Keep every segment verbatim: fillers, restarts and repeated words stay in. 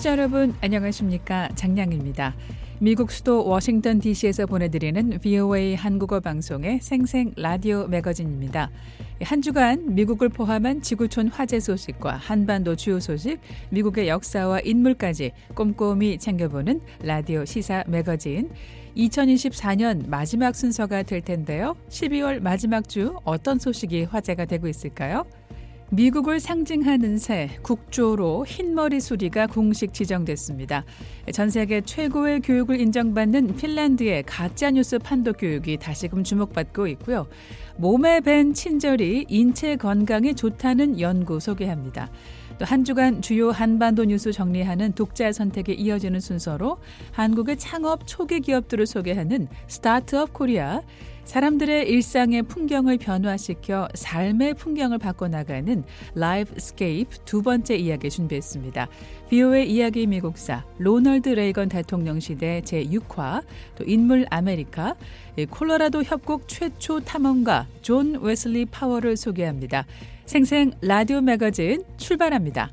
청취자 여러분 안녕하십니까, 장량입니다. 미국 수도 워싱턴 디씨에서 보내드리는 브이오에이 한국어 방송의 생생 라디오 매거진입니다. 한 주간 미국을 포함한 지구촌 화재 소식과 한반도 주요 소식, 미국의 역사와 인물까지 꼼꼼히 챙겨보는 라디오 시사 매거진. 이천이십사 년 마지막 순서가 될 텐데요. 십이월 마지막 주 어떤 소식이 화제가 되고 있을까요? 미국을 상징하는 새, 국조로 흰머리 수리가 공식 지정됐습니다. 전 세계 최고의 교육을 인정받는 핀란드의 가짜뉴스 판독 교육이 다시금 주목받고 있고요. 몸에 밴 친절이 인체 건강에 좋다는 연구 소개합니다. 또 한 주간 주요 한반도 뉴스 정리하는 독자 선택에 이어지는 순서로 한국의 창업 초기 기업들을 소개하는 스타트업 코리아, 사람들의 일상의 풍경을 변화시켜 삶의 풍경을 바꿔나가는 라이프스케이프 두 번째 이야기 준비했습니다. 브이오에이 이야기 미국사, 로널드 레이건 대통령 시대 제육 화, 또 인물 아메리카, 콜로라도 협곡 최초 탐험가 존 웨슬리 파워를 소개합니다. 생생 라디오 매거진 출발합니다.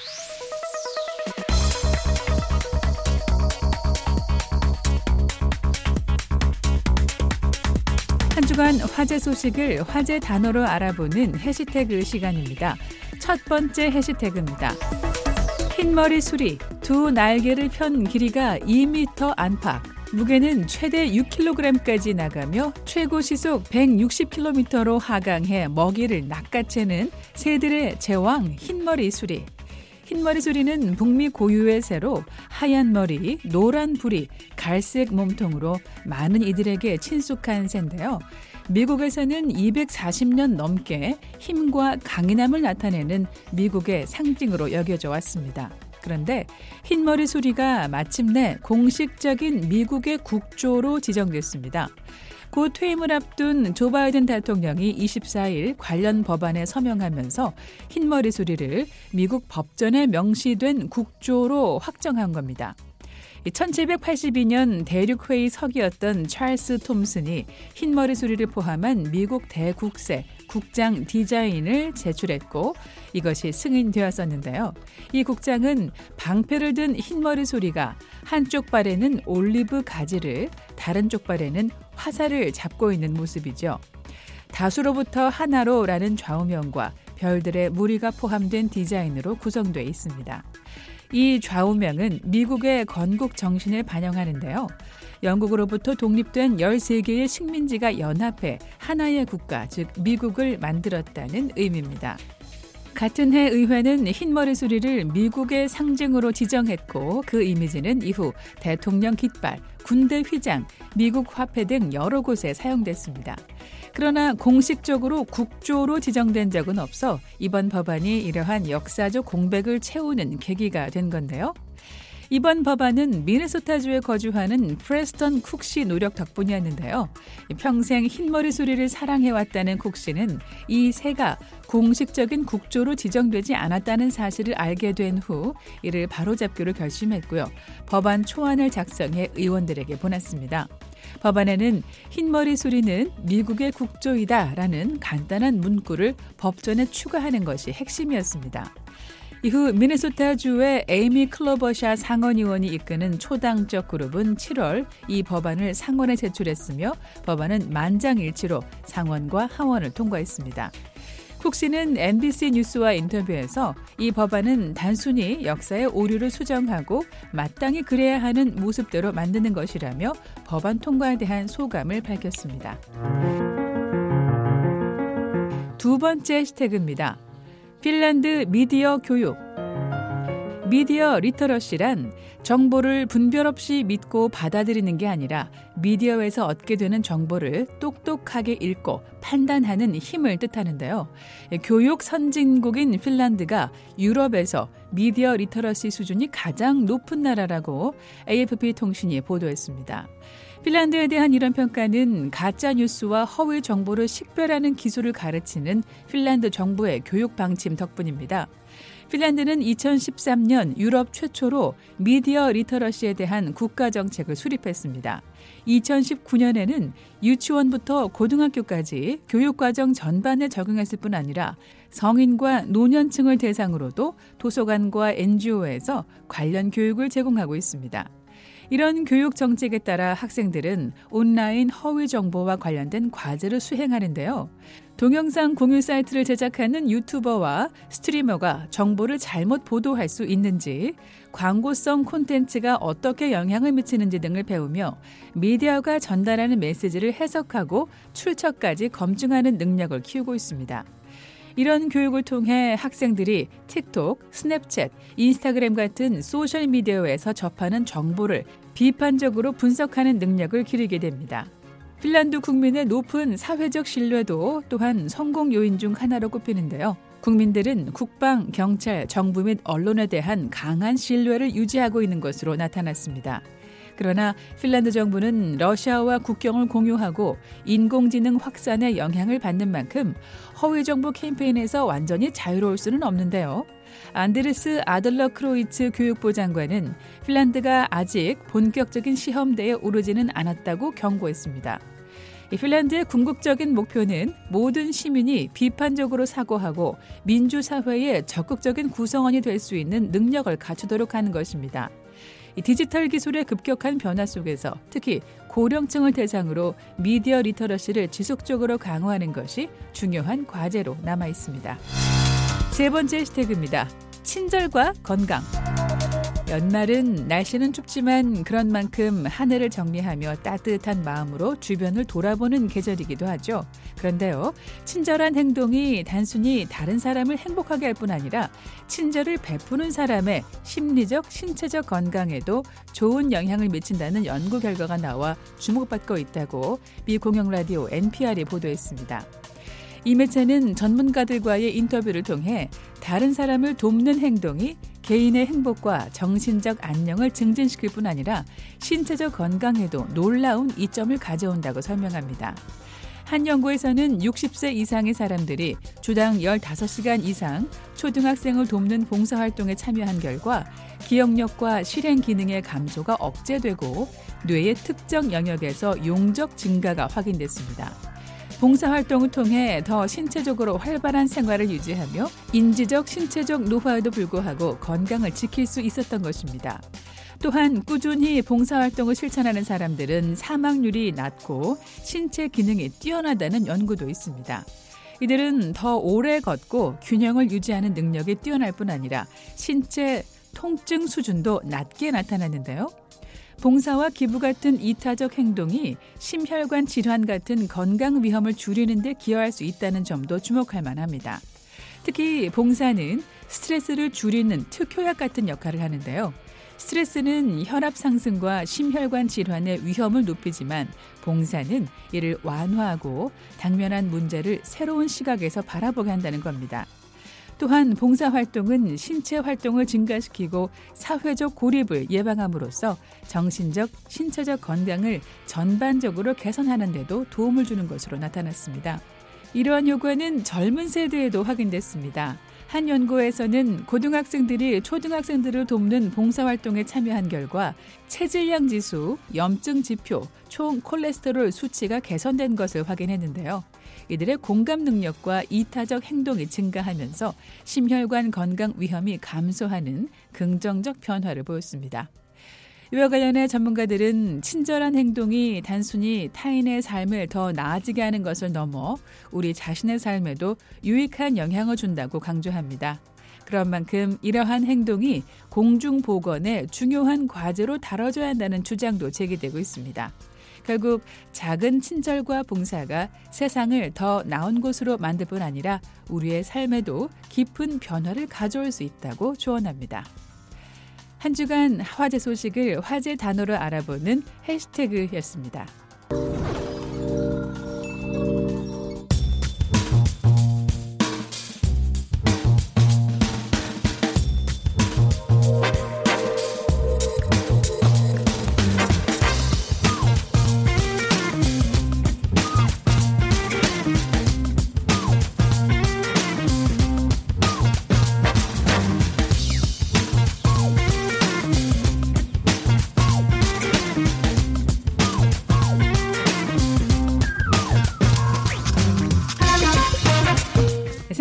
한 주간 화제 소식을 화제 단어로 알아보는 해시태그 시간입니다. 첫 번째 해시태그입니다. 흰머리 수리, 두 날개를 편 길이가 이 미터 안팎, 무게는 최대 육 킬로그램까지 나가며 최고 시속 백육십 킬로미터로 하강해 먹이를 낚아채는 새들의 제왕 흰머리 수리. 흰머리 수리는 북미 고유의 새로 하얀 머리, 노란 부리, 갈색 몸통으로 많은 이들에게 친숙한 새인데요. 미국에서는 이백사십 년 넘게 힘과 강인함을 나타내는 미국의 상징으로 여겨져 왔습니다. 그런데 흰머리 수리가 마침내 공식적인 미국의 국조로 지정됐습니다. 곧 퇴임을 앞둔 조 바이든 대통령이 이십사 일 관련 법안에 서명하면서 흰머리 수리를 미국 법전에 명시된 국조로 확정한 겁니다. 천칠백팔십이 년 대륙회의 서기였던 찰스 톰슨이 흰머리 수리를 포함한 미국 대국세, 국장 디자인을 제출했고 이것이 승인되었었는데요. 이 국장은 방패를 든 흰머리 수리가 한쪽 발에는 올리브 가지를, 다른 쪽 발에는 화살을 잡고 있는 모습이죠. 다수로부터 하나로라는 좌우명과 별들의 무늬가 포함된 디자인으로 구성되어 있습니다. 이 좌우명은 미국의 건국 정신을 반영하는데요. 영국으로부터 독립된 열세 개의 식민지가 연합해 하나의 국가, 즉 미국을 만들었다는 의미입니다. 같은 해 의회는 흰머리 수리를 미국의 상징으로 지정했고 그 이미지는 이후 대통령 깃발, 군대 휘장, 미국 화폐 등 여러 곳에 사용됐습니다. 그러나 공식적으로 국조로 지정된 적은 없어 이번 법안이 이러한 역사적 공백을 채우는 계기가 된 건데요. 이번 법안은 미네소타주에 거주하는 프레스턴 쿡 씨 노력 덕분이었는데요. 평생 흰머리 수리를 사랑해왔다는 쿡 씨는 이 새가 공식적인 국조로 지정되지 않았다는 사실을 알게 된 후 이를 바로잡기로 결심했고요. 법안 초안을 작성해 의원들에게 보냈습니다. 법안에는 흰머리 수리는 미국의 국조이다라는 간단한 문구를 법전에 추가하는 것이 핵심이었습니다. 이후 미네소타주의 에이미 클로버샤 상원의원이 이끄는 초당적 그룹은 칠월 이 법안을 상원에 제출했으며 법안은 만장일치로 상원과 하원을 통과했습니다. 쿡 씨는 엠비씨 뉴스와 인터뷰에서 이 법안은 단순히 역사의 오류를 수정하고 마땅히 그래야 하는 모습대로 만드는 것이라며 법안 통과에 대한 소감을 밝혔습니다. 두 번째 해시태그입니다. 핀란드 미디어 교육. 미디어 리터러시란 정보를 분별 없이 믿고 받아들이는 게 아니라 미디어에서 얻게 되는 정보를 똑똑하게 읽고 판단하는 힘을 뜻하는데요. 교육 선진국인 핀란드가 유럽에서 미디어 리터러시 수준이 가장 높은 나라라고 에이에프피 통신이 보도했습니다. 핀란드에 대한 이런 평가는 가짜 뉴스와 허위 정보를 식별하는 기술을 가르치는 핀란드 정부의 교육 방침 덕분입니다. 핀란드는 이천십삼 년 유럽 최초로 미디어 리터러시에 대한 국가 정책을 수립했습니다. 이천십구 년에는 유치원부터 고등학교까지 교육과정 전반에 적용했을 뿐 아니라 성인과 노년층을 대상으로도 도서관과 엔지오에서 관련 교육을 제공하고 있습니다. 이런 교육 정책에 따라 학생들은 온라인 허위 정보와 관련된 과제를 수행하는데요. 동영상 공유 사이트를 제작하는 유튜버와 스트리머가 정보를 잘못 보도할 수 있는지, 광고성 콘텐츠가 어떻게 영향을 미치는지 등을 배우며 미디어가 전달하는 메시지를 해석하고 출처까지 검증하는 능력을 키우고 있습니다. 이런 교육을 통해 학생들이 틱톡, 스냅챗, 인스타그램 같은 소셜미디어에서 접하는 정보를 비판적으로 분석하는 능력을 기르게 됩니다. 핀란드 국민의 높은 사회적 신뢰도 또한 성공 요인 중 하나로 꼽히는데요. 국민들은 국방, 경찰, 정부 및 언론에 대한 강한 신뢰를 유지하고 있는 것으로 나타났습니다. 그러나 핀란드 정부는 러시아와 국경을 공유하고 인공지능 확산에 영향을 받는 만큼 허위 정보 캠페인에서 완전히 자유로울 수는 없는데요. 안데르스 아들러 크로이츠 교육부 장관은 핀란드가 아직 본격적인 시험대에 오르지는 않았다고 경고했습니다. 핀란드의 궁극적인 목표는 모든 시민이 비판적으로 사고하고 민주사회의 적극적인 구성원이 될 수 있는 능력을 갖추도록 하는 것입니다. 디지털 기술의 급격한 변화 속에서 특히 고령층을 대상으로 미디어 리터러시를 지속적으로 강화하는 것이 중요한 과제로 남아 있습니다. 세 번째 해시태그입니다. 친절과 건강. 연말은 날씨는 춥지만 그런 만큼 하늘을 정리하며 따뜻한 마음으로 주변을 돌아보는 계절이기도 하죠. 그런데요, 친절한 행동이 단순히 다른 사람을 행복하게 할 뿐 아니라 친절을 베푸는 사람의 심리적, 신체적 건강에도 좋은 영향을 미친다는 연구 결과가 나와 주목받고 있다고 미 공영 라디오 엔피알이 보도했습니다. 이 매체는 전문가들과의 인터뷰를 통해 다른 사람을 돕는 행동이 개인의 행복과 정신적 안녕을 증진시킬 뿐 아니라 신체적 건강에도 놀라운 이점을 가져온다고 설명합니다. 한 연구에서는 육십 세 이상의 사람들이 주당 열다섯 시간 이상 초등학생을 돕는 봉사활동에 참여한 결과 기억력과 실행 기능의 감소가 억제되고 뇌의 특정 영역에서 용적 증가가 확인됐습니다. 봉사활동을 통해 더 신체적으로 활발한 생활을 유지하며 인지적, 신체적 노화에도 불구하고 건강을 지킬 수 있었던 것입니다. 또한 꾸준히 봉사활동을 실천하는 사람들은 사망률이 낮고 신체 기능이 뛰어나다는 연구도 있습니다. 이들은 더 오래 걷고 균형을 유지하는 능력이 뛰어날 뿐 아니라 신체 통증 수준도 낮게 나타났는데요. 봉사와 기부 같은 이타적 행동이 심혈관 질환 같은 건강 위험을 줄이는 데 기여할 수 있다는 점도 주목할 만합니다. 특히 봉사는 스트레스를 줄이는 특효약 같은 역할을 하는데요. 스트레스는 혈압 상승과 심혈관 질환의 위험을 높이지만 봉사는 이를 완화하고 당면한 문제를 새로운 시각에서 바라보게 한다는 겁니다. 또한 봉사활동은 신체 활동을 증가시키고 사회적 고립을 예방함으로써 정신적, 신체적 건강을 전반적으로 개선하는 데도 도움을 주는 것으로 나타났습니다. 이러한 효과는 젊은 세대에도 확인됐습니다. 한 연구에서는 고등학생들이 초등학생들을 돕는 봉사활동에 참여한 결과 체질량 지수, 염증 지표, 총 콜레스테롤 수치가 개선된 것을 확인했는데요. 이들의 공감 능력과 이타적 행동이 증가하면서 심혈관 건강 위험이 감소하는 긍정적 변화를 보였습니다. 이와 관련해 전문가들은 친절한 행동이 단순히 타인의 삶을 더 나아지게 하는 것을 넘어 우리 자신의 삶에도 유익한 영향을 준다고 강조합니다. 그런 만큼 이러한 행동이 공중보건의 중요한 과제로 다뤄져야 한다는 주장도 제기되고 있습니다. 결국 작은 친절과 봉사가 세상을 더 나은 곳으로 만들 뿐 아니라 우리의 삶에도 깊은 변화를 가져올 수 있다고 조언합니다. 한 주간 화제 소식을 화제 단어로 알아보는 해시태그였습니다.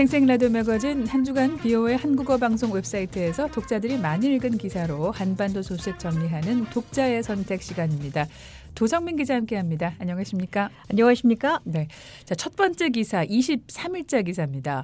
생생 라디오 매거진 한 주간 비오의 한국어 방송 웹사이트에서 독자들이 많이 읽은 기사로 한반도 소식 정리하는 독자의 선택 시간입니다. 도정민 기자 함께합니다. 안녕하십니까? 안녕하십니까? 네, 자, 첫 번째 기사 이십삼 일자 기사입니다.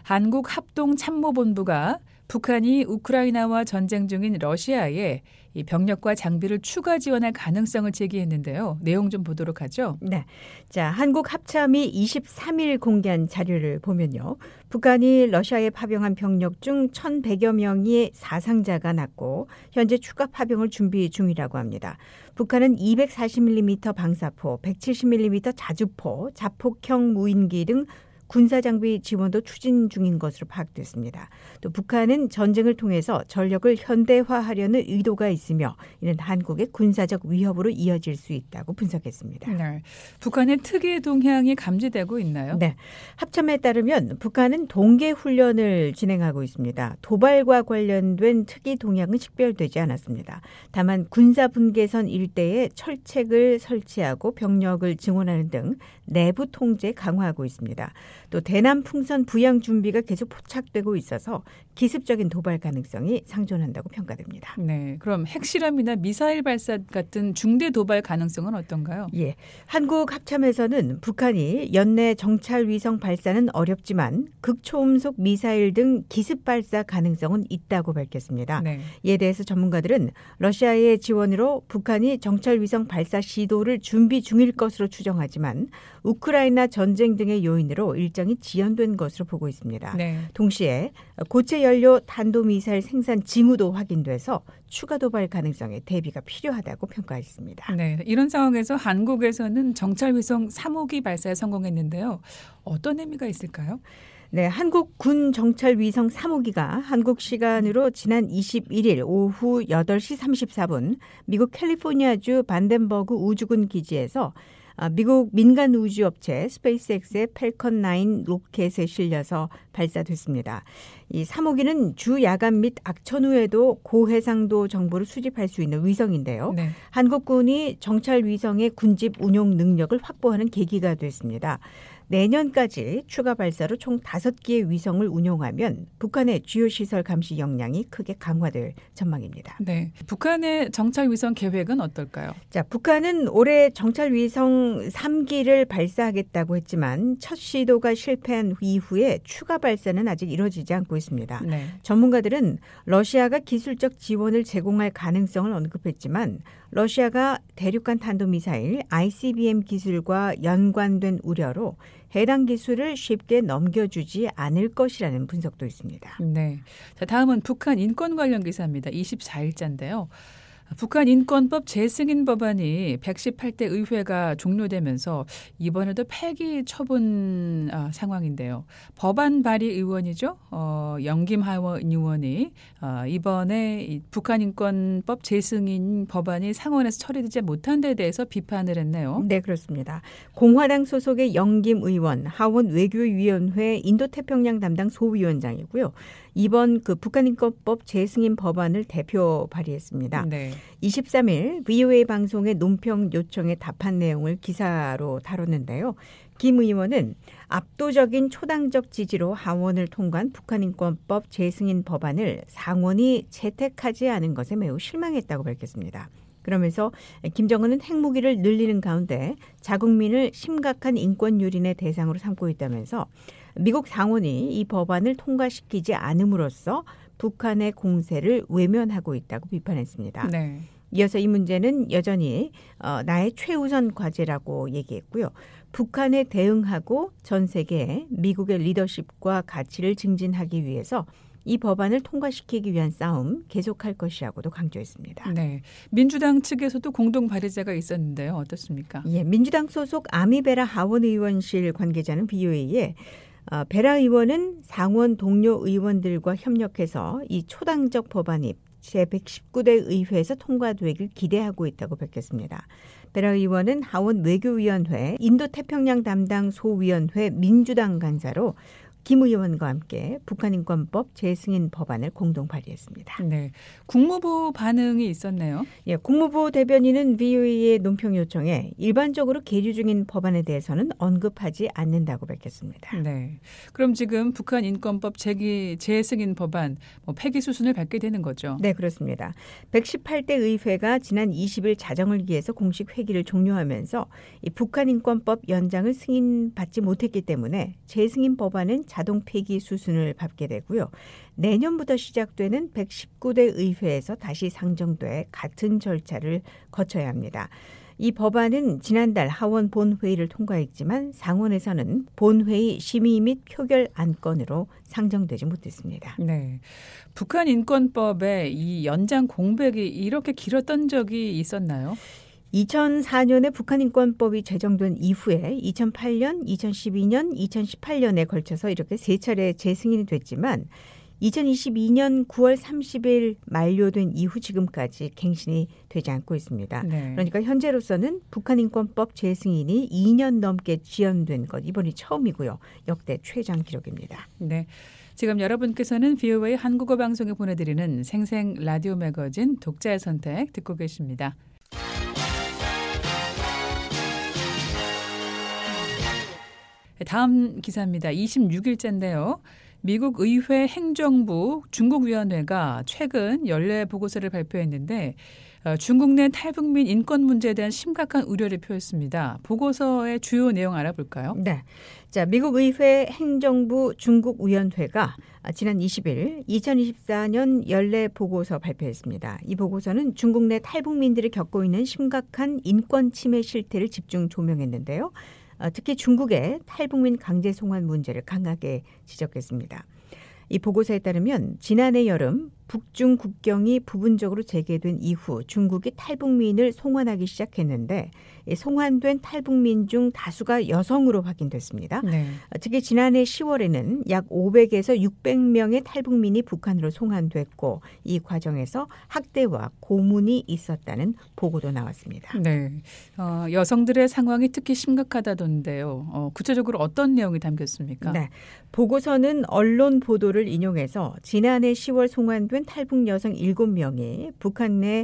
한국합동참모본부가 북한이 우크라이나와 전쟁 중인 러시아에 이 병력과 장비를 추가 지원할 가능성을 제기했는데요. 내용 좀 보도록 하죠. 네. 자, 한국합참이 이십삼 일 공개한 자료를 보면요. 북한이 러시아에 파병한 병력 중 천백여 명이 사상자가 났고 현재 추가 파병을 준비 중이라고 합니다. 북한은 이백사십 밀리미터 방사포, 백칠십 밀리미터 자주포, 자폭형 무인기 등 군사장비 지원도 추진 중인 것으로 파악됐습니다. 또 북한은 전쟁을 통해서 전력을 현대화하려는 의도가 있으며 이는 한국의 군사적 위협으로 이어질 수 있다고 분석했습니다. 네. 북한의 특이 동향이 감지되고 있나요? 네. 합참에 따르면 북한은 동계 훈련을 진행하고 있습니다. 도발과 관련된 특이 동향은 식별되지 않았습니다. 다만 군사 분계선 일대에 철책을 설치하고 병력을 증원하는 등 내부 통제 강화하고 있습니다. 또 대남 풍선 부양 준비가 계속 포착되고 있어서 기습적인 도발 가능성이 상존한다고 평가됩니다. 네, 그럼 핵실험이나 미사일 발사 같은 중대 도발 가능성은 어떤가요? 예, 한국 합참에서는 북한이 연내 정찰 위성 발사는 어렵지만 극초음속 미사일 등 기습 발사 가능성은 있다고 밝혔습니다. 네. 이에 대해서 전문가들은 러시아의 지원으로 북한이 정찰 위성 발사 시도를 준비 중일 것으로 추정하지만 우크라이나 전쟁 등의 요인으로 일정이 지연된 것으로 보고 있습니다. 네. 동시에 고체 연료 탄도미사일 생산 징후도 확인돼서 추가 도발 가능성에 대비가 필요하다고 평가했습니다. 네, 이런 상황에서 한국에서는 정찰위성 삼 호기 발사에 성공했는데요. 어떤 의미가 있을까요? 네, 한국 군 정찰 위성 삼 호기가 한국 시간으로 지난 이십일 일 오후 여덟 시 삼십사 분 미국 캘리포니아주 반덴버그 우주군 기지에서 미국 민간 우주업체 스페이스X의 팰컨 나인 로켓에 실려서 발사됐습니다. 이 삼 호기는 주 야간 및 악천 후에도 고해상도 정보를 수집할 수 있는 위성인데요. 네. 한국군이 정찰 위성의 군집 운용 능력을 확보하는 계기가 됐습니다. 내년까지 추가 발사로 총 다섯 개의 위성을 운용하면 북한의 주요 시설 감시 역량이 크게 강화될 전망입니다. 네, 북한의 정찰 위성 계획은 어떨까요? 자, 북한은 올해 정찰 위성 삼 기를 발사하겠다고 했지만 첫 시도가 실패한 이후에 추가 발사는 아직 이루어지지 않고 있습니다. 네. 전문가들은 러시아가 기술적 지원을 제공할 가능성을 언급했지만 러시아가 대륙간 탄도미사일 아이씨비엠 기술과 연관된 우려로 해당 기술을 쉽게 넘겨주지 않을 것이라는 분석도 있습니다. 네. 자, 다음은 북한 인권 관련 기사입니다. 이십사 일자인데요. 북한 인권법 재승인 법안이 백십팔 대 의회가 종료되면서 이번에도 폐기 처분 아, 상황인데요. 법안 발의 의원이죠. 어, 영김하원 의원이 어, 이번에 이 북한 인권법 재승인 법안이 상원에서 처리되지 못한 데 대해서 비판을 했네요. 네, 그렇습니다. 공화당 소속의 영김 의원, 하원 외교위원회 인도태평양 담당 소위원장이고요. 이번 그 북한인권법 재승인 법안을 대표 발의했습니다. 네. 이십삼 일 브이오에이 방송의 논평 요청에 답한 내용을 기사로 다뤘는데요. 김 의원은 압도적인 초당적 지지로 하원을 통과한 북한인권법 재승인 법안을 상원이 채택하지 않은 것에 매우 실망했다고 밝혔습니다. 그러면서 김정은은 핵무기를 늘리는 가운데 자국민을 심각한 인권 유린의 대상으로 삼고 있다면서 미국 상원이 이 법안을 통과시키지 않음으로써 북한의 공세를 외면하고 있다고 비판했습니다. 네. 이어서 이 문제는 여전히 어, 나의 최우선 과제라고 얘기했고요. 북한에 대응하고 전 세계에 미국의 리더십과 가치를 증진하기 위해서 이 법안을 통과시키기 위한 싸움 계속할 것이라고도 강조했습니다. 네, 민주당 측에서도 공동 발의자가 있었는데요. 어떻습니까? 예, 민주당 소속 아미베라 하원 의원실 관계자는 비오에이에 어, 베라 의원은 상원 동료 의원들과 협력해서 이 초당적 법안이 제백십구 대 의회에서 통과되길 기대하고 있다고 밝혔습니다. 베라 의원은 하원 외교위원회 인도태평양 담당 소위원회 민주당 간사로 김 의원과 함께 북한인권법 재승인 법안을 공동 발의했습니다. 네, 국무부 반응이 있었네요. 예, 국무부 대변인은 브이오에이의 논평 요청에 일반적으로 계류 중인 법안에 대해서는 언급하지 않는다고 밝혔습니다. 네, 그럼 지금 북한인권법 재기, 재승인 법안 뭐 폐기 수순을 밟게 되는 거죠? 네, 그렇습니다. 백십팔 대 의회가 지난 이십 일 자정을 기해서 공식 회기를 종료하면서 이 북한인권법 연장을 승인받지 못했기 때문에 재승인 법안은 자동 폐기 수순을 밟게 되고요. 내년부터 시작되는 백십구 대 의회에서 다시 상정돼 같은 절차를 거쳐야 합니다. 이 법안은 지난달 하원 본회의를 통과했지만 상원에서는 본회의 심의 및 표결 안건으로 상정되지 못했습니다. 네, 북한인권법의 이 연장 공백이 이렇게 길었던 적이 있었나요? 이천사 년에 북한인권법이 제정된 이후에 이천팔 년, 이천십이 년, 이천십팔 년에 걸쳐서 이렇게 세 차례 재승인이 됐지만 이천이십이 년 구월 삼십일 만료된 이후 지금까지 갱신이 되지 않고 있습니다. 네. 그러니까 현재로서는 북한인권법 재승인이 이 년 넘게 지연된 것 이번이 처음이고요. 역대 최장 기록입니다. 네. 지금 여러분께서는 브이오에이 한국어 방송에 보내드리는 생생 라디오 매거진 독자의 선택 듣고 계십니다. 다음 기사입니다. 이십육 일째인데요. 미국 의회 행정부 중국위원회가 최근 연례 보고서를 발표했는데 중국 내 탈북민 인권 문제에 대한 심각한 우려를 표했습니다. 보고서의 주요 내용 알아볼까요? 네. 자, 미국 의회 행정부 중국위원회가 지난 이십 일 이천이십사 년 연례 보고서 발표했습니다. 이 보고서는 중국 내 탈북민들이 겪고 있는 심각한 인권 침해 실태를 집중 조명했는데요. 특히 중국의 탈북민 강제 송환 문제를 강하게 지적했습니다. 이 보고서에 따르면 지난해 여름 북중 국경이 부분적으로 재개된 이후 중국이 탈북민을 송환하기 시작했는데 송환된 탈북민 중 다수가 여성으로 확인됐습니다. 네. 특히 지난해 시월에는 약 오백에서 육백 명의 탈북민이 북한으로 송환됐고 이 과정에서 학대와 고문이 있었다는 보고도 나왔습니다. 네, 어, 여성들의 상황이 특히 심각하다던데요. 어, 구체적으로 어떤 내용이 담겼습니까? 네, 보고서는 언론 보도를 인용해서 지난해 시월 송환된 탈북 여성 일곱 명이 북한 내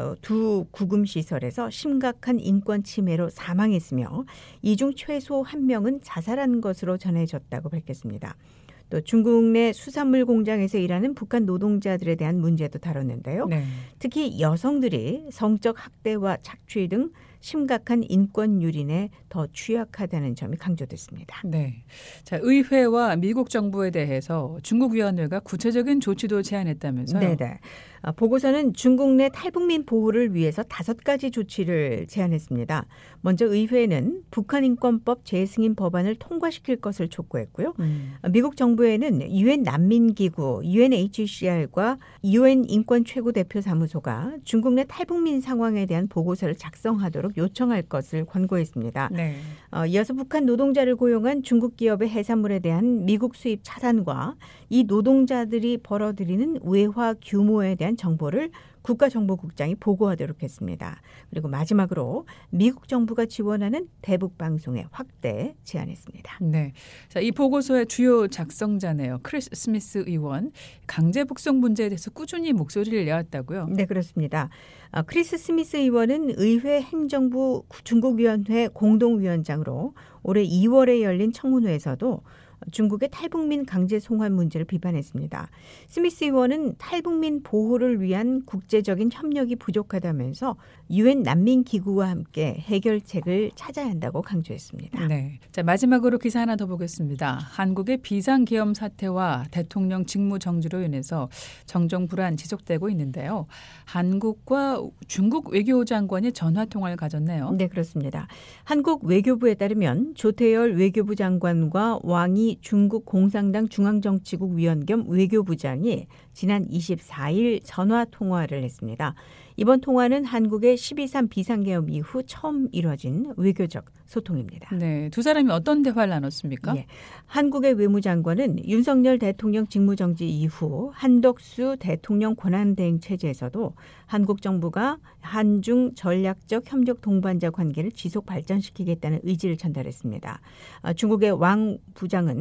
두 구금시설에서 심각한 인권 침해로 사망했으며 이 중 최소 한 명은 자살한 것으로 전해졌다고 밝혔습니다. 또 중국 내 수산물 공장에서 일하는 북한 노동자들에 대한 문제도 다뤘는데요. 네. 특히 여성들이 성적 학대와 착취 등 심각한 인권 유린에 더 취약하다는 점이 강조됐습니다. 네. 자, 의회와 미국 정부에 대해서 중국 위원회가 구체적인 조치도 제안했다면서요? 네네. 보고서는 중국 내 탈북민 보호를 위해서 다섯 가지 조치를 제안했습니다. 먼저 의회는 북한인권법 재승인 법안을 통과시킬 것을 촉구했고요. 음. 미국 정부에는 유엔 난민기구 유엔에이치씨알과 유엔 인권 최고대표 사무소가 중국 내 탈북민 상황에 대한 보고서를 작성하도록 요청할 것을 권고했습니다. 네. 어, 이어서 북한 노동자를 고용한 중국 기업의 해산물에 대한 미국 수입 차단과 이 노동자들이 벌어들이는 외화 규모에 대한 정보를 국가정보국장이 보고하도록 했습니다. 그리고 마지막으로 미국 정부가 지원하는 대북 방송의 확대 제안했습니다. 네, 자, 이 보고서의 주요 작성자네요. 크리스 스미스 의원. 강제 북송 문제에 대해서 꾸준히 목소리를 내었다고요? 네, 그렇습니다. 아, 크리스 스미스 의원은 의회 행정부 중국위원회 공동위원장으로 올해 이월에 열린 청문회에서도 중국의 탈북민 강제 송환 문제를 비판했습니다. 스미스 의원은 탈북민 보호를 위한 국제적인 협력이 부족하다면서 유엔 난민기구와 함께 해결책을 찾아야 한다고 강조했습니다. 네. 자, 마지막으로 기사 하나 더 보겠습니다. 한국의 비상계엄 사태와 대통령 직무 정지로 인해서 정정 불안 지속되고 있는데요. 한국과 중국 외교장관이 전화 통화를 가졌네요. 네, 그렇습니다. 한국 외교부에 따르면 조태열 외교부 장관과 왕이 중국 공산당 중앙정치국 위원 겸 외교부장이 지난 이십사 일 전화 통화를 했습니다. 이번 통화는 한국의 십이 삼 비상계엄 이후 처음 이뤄진 외교적 소통입니다. 네, 두 사람이 어떤 대화를 나눴습니까? 예, 한국의 외무장관은 윤석열 대통령 직무정지 이후 한덕수 대통령 권한대행 체제에서도 한국 정부가 한중 전략적 협력 동반자 관계를 지속 발전시키겠다는 의지를 전달했습니다. 중국의 왕 부장은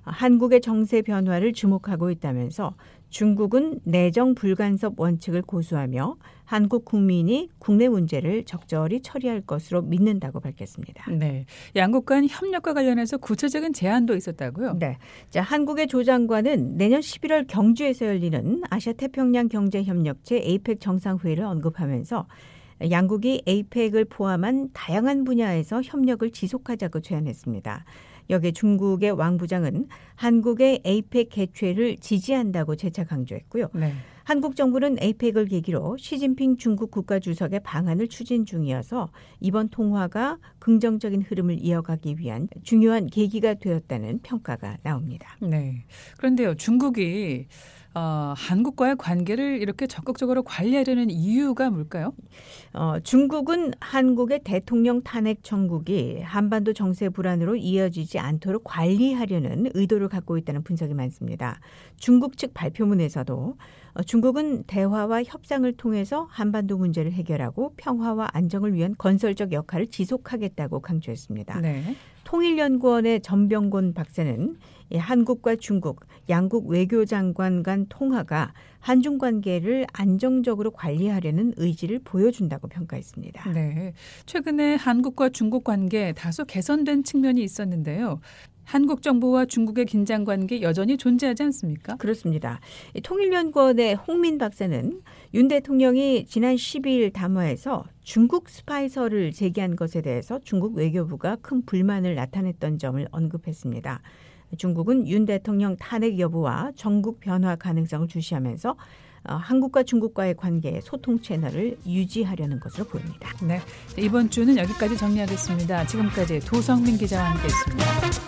한국의 정세 변화를 주목하고 있다면서 중국은 내정 불간섭 원칙을 고수하며 한국 국민이 국내 문제를 적절히 처리할 것으로 믿는다고 밝혔습니다. 네, 양국 간 협력과 관련해서 구체적인 제안도 있었다고요? 네, 자, 한국의 조 장관은 내년 십일월 경주에서 열리는 아시아 태평양 경제협력체 에이펙 정상회의를 언급하면서 양국이 에이펙을 포함한 다양한 분야에서 협력을 지속하자고 제안했습니다. 여기에 중국의 왕 부장은 한국의 에이펙 개최를 지지한다고 재차 강조했고요. 네. 한국 정부는 에이펙을 계기로 시진핑 중국 국가주석의 방안을 추진 중이어서 이번 통화가 긍정적인 흐름을 이어가기 위한 중요한 계기가 되었다는 평가가 나옵니다. 네. 그런데요, 중국이 어, 한국과의 관계를 이렇게 적극적으로 관리하려는 이유가 뭘까요? 어, 중국은 한국의 대통령 탄핵 청구기 한반도 정세 불안으로 이어지지 않도록 관리하려는 의도를 갖고 있다는 분석이 많습니다. 중국 측 발표문에서도 어, 중국은 대화와 협상을 통해서 한반도 문제를 해결하고 평화와 안정을 위한 건설적 역할을 지속하겠다고 강조했습니다. 네. 통일연구원의 전병곤 박사는 한국과 중국, 양국 외교장관 간 통화가 한중 관계를 안정적으로 관리하려는 의지를 보여준다고 평가했습니다. 네, 최근에 한국과 중국 관계 다소 개선된 측면이 있었는데요. 한국 정부와 중국의 긴장 관계 여전히 존재하지 않습니까? 그렇습니다. 통일연구원의 홍민 박사는 윤 대통령이 지난 십이일 담화에서 중국 스파이설을 제기한 것에 대해서 중국 외교부가 큰 불만을 나타냈던 점을 언급했습니다. 중국은 윤 대통령 탄핵 여부와 전국 변화 가능성을 주시하면서 한국과 중국과의 관계의 소통 채널을 유지하려는 것으로 보입니다. 네, 이번 주는 여기까지 정리하겠습니다. 지금까지 도성민 기자와 함께했습니다.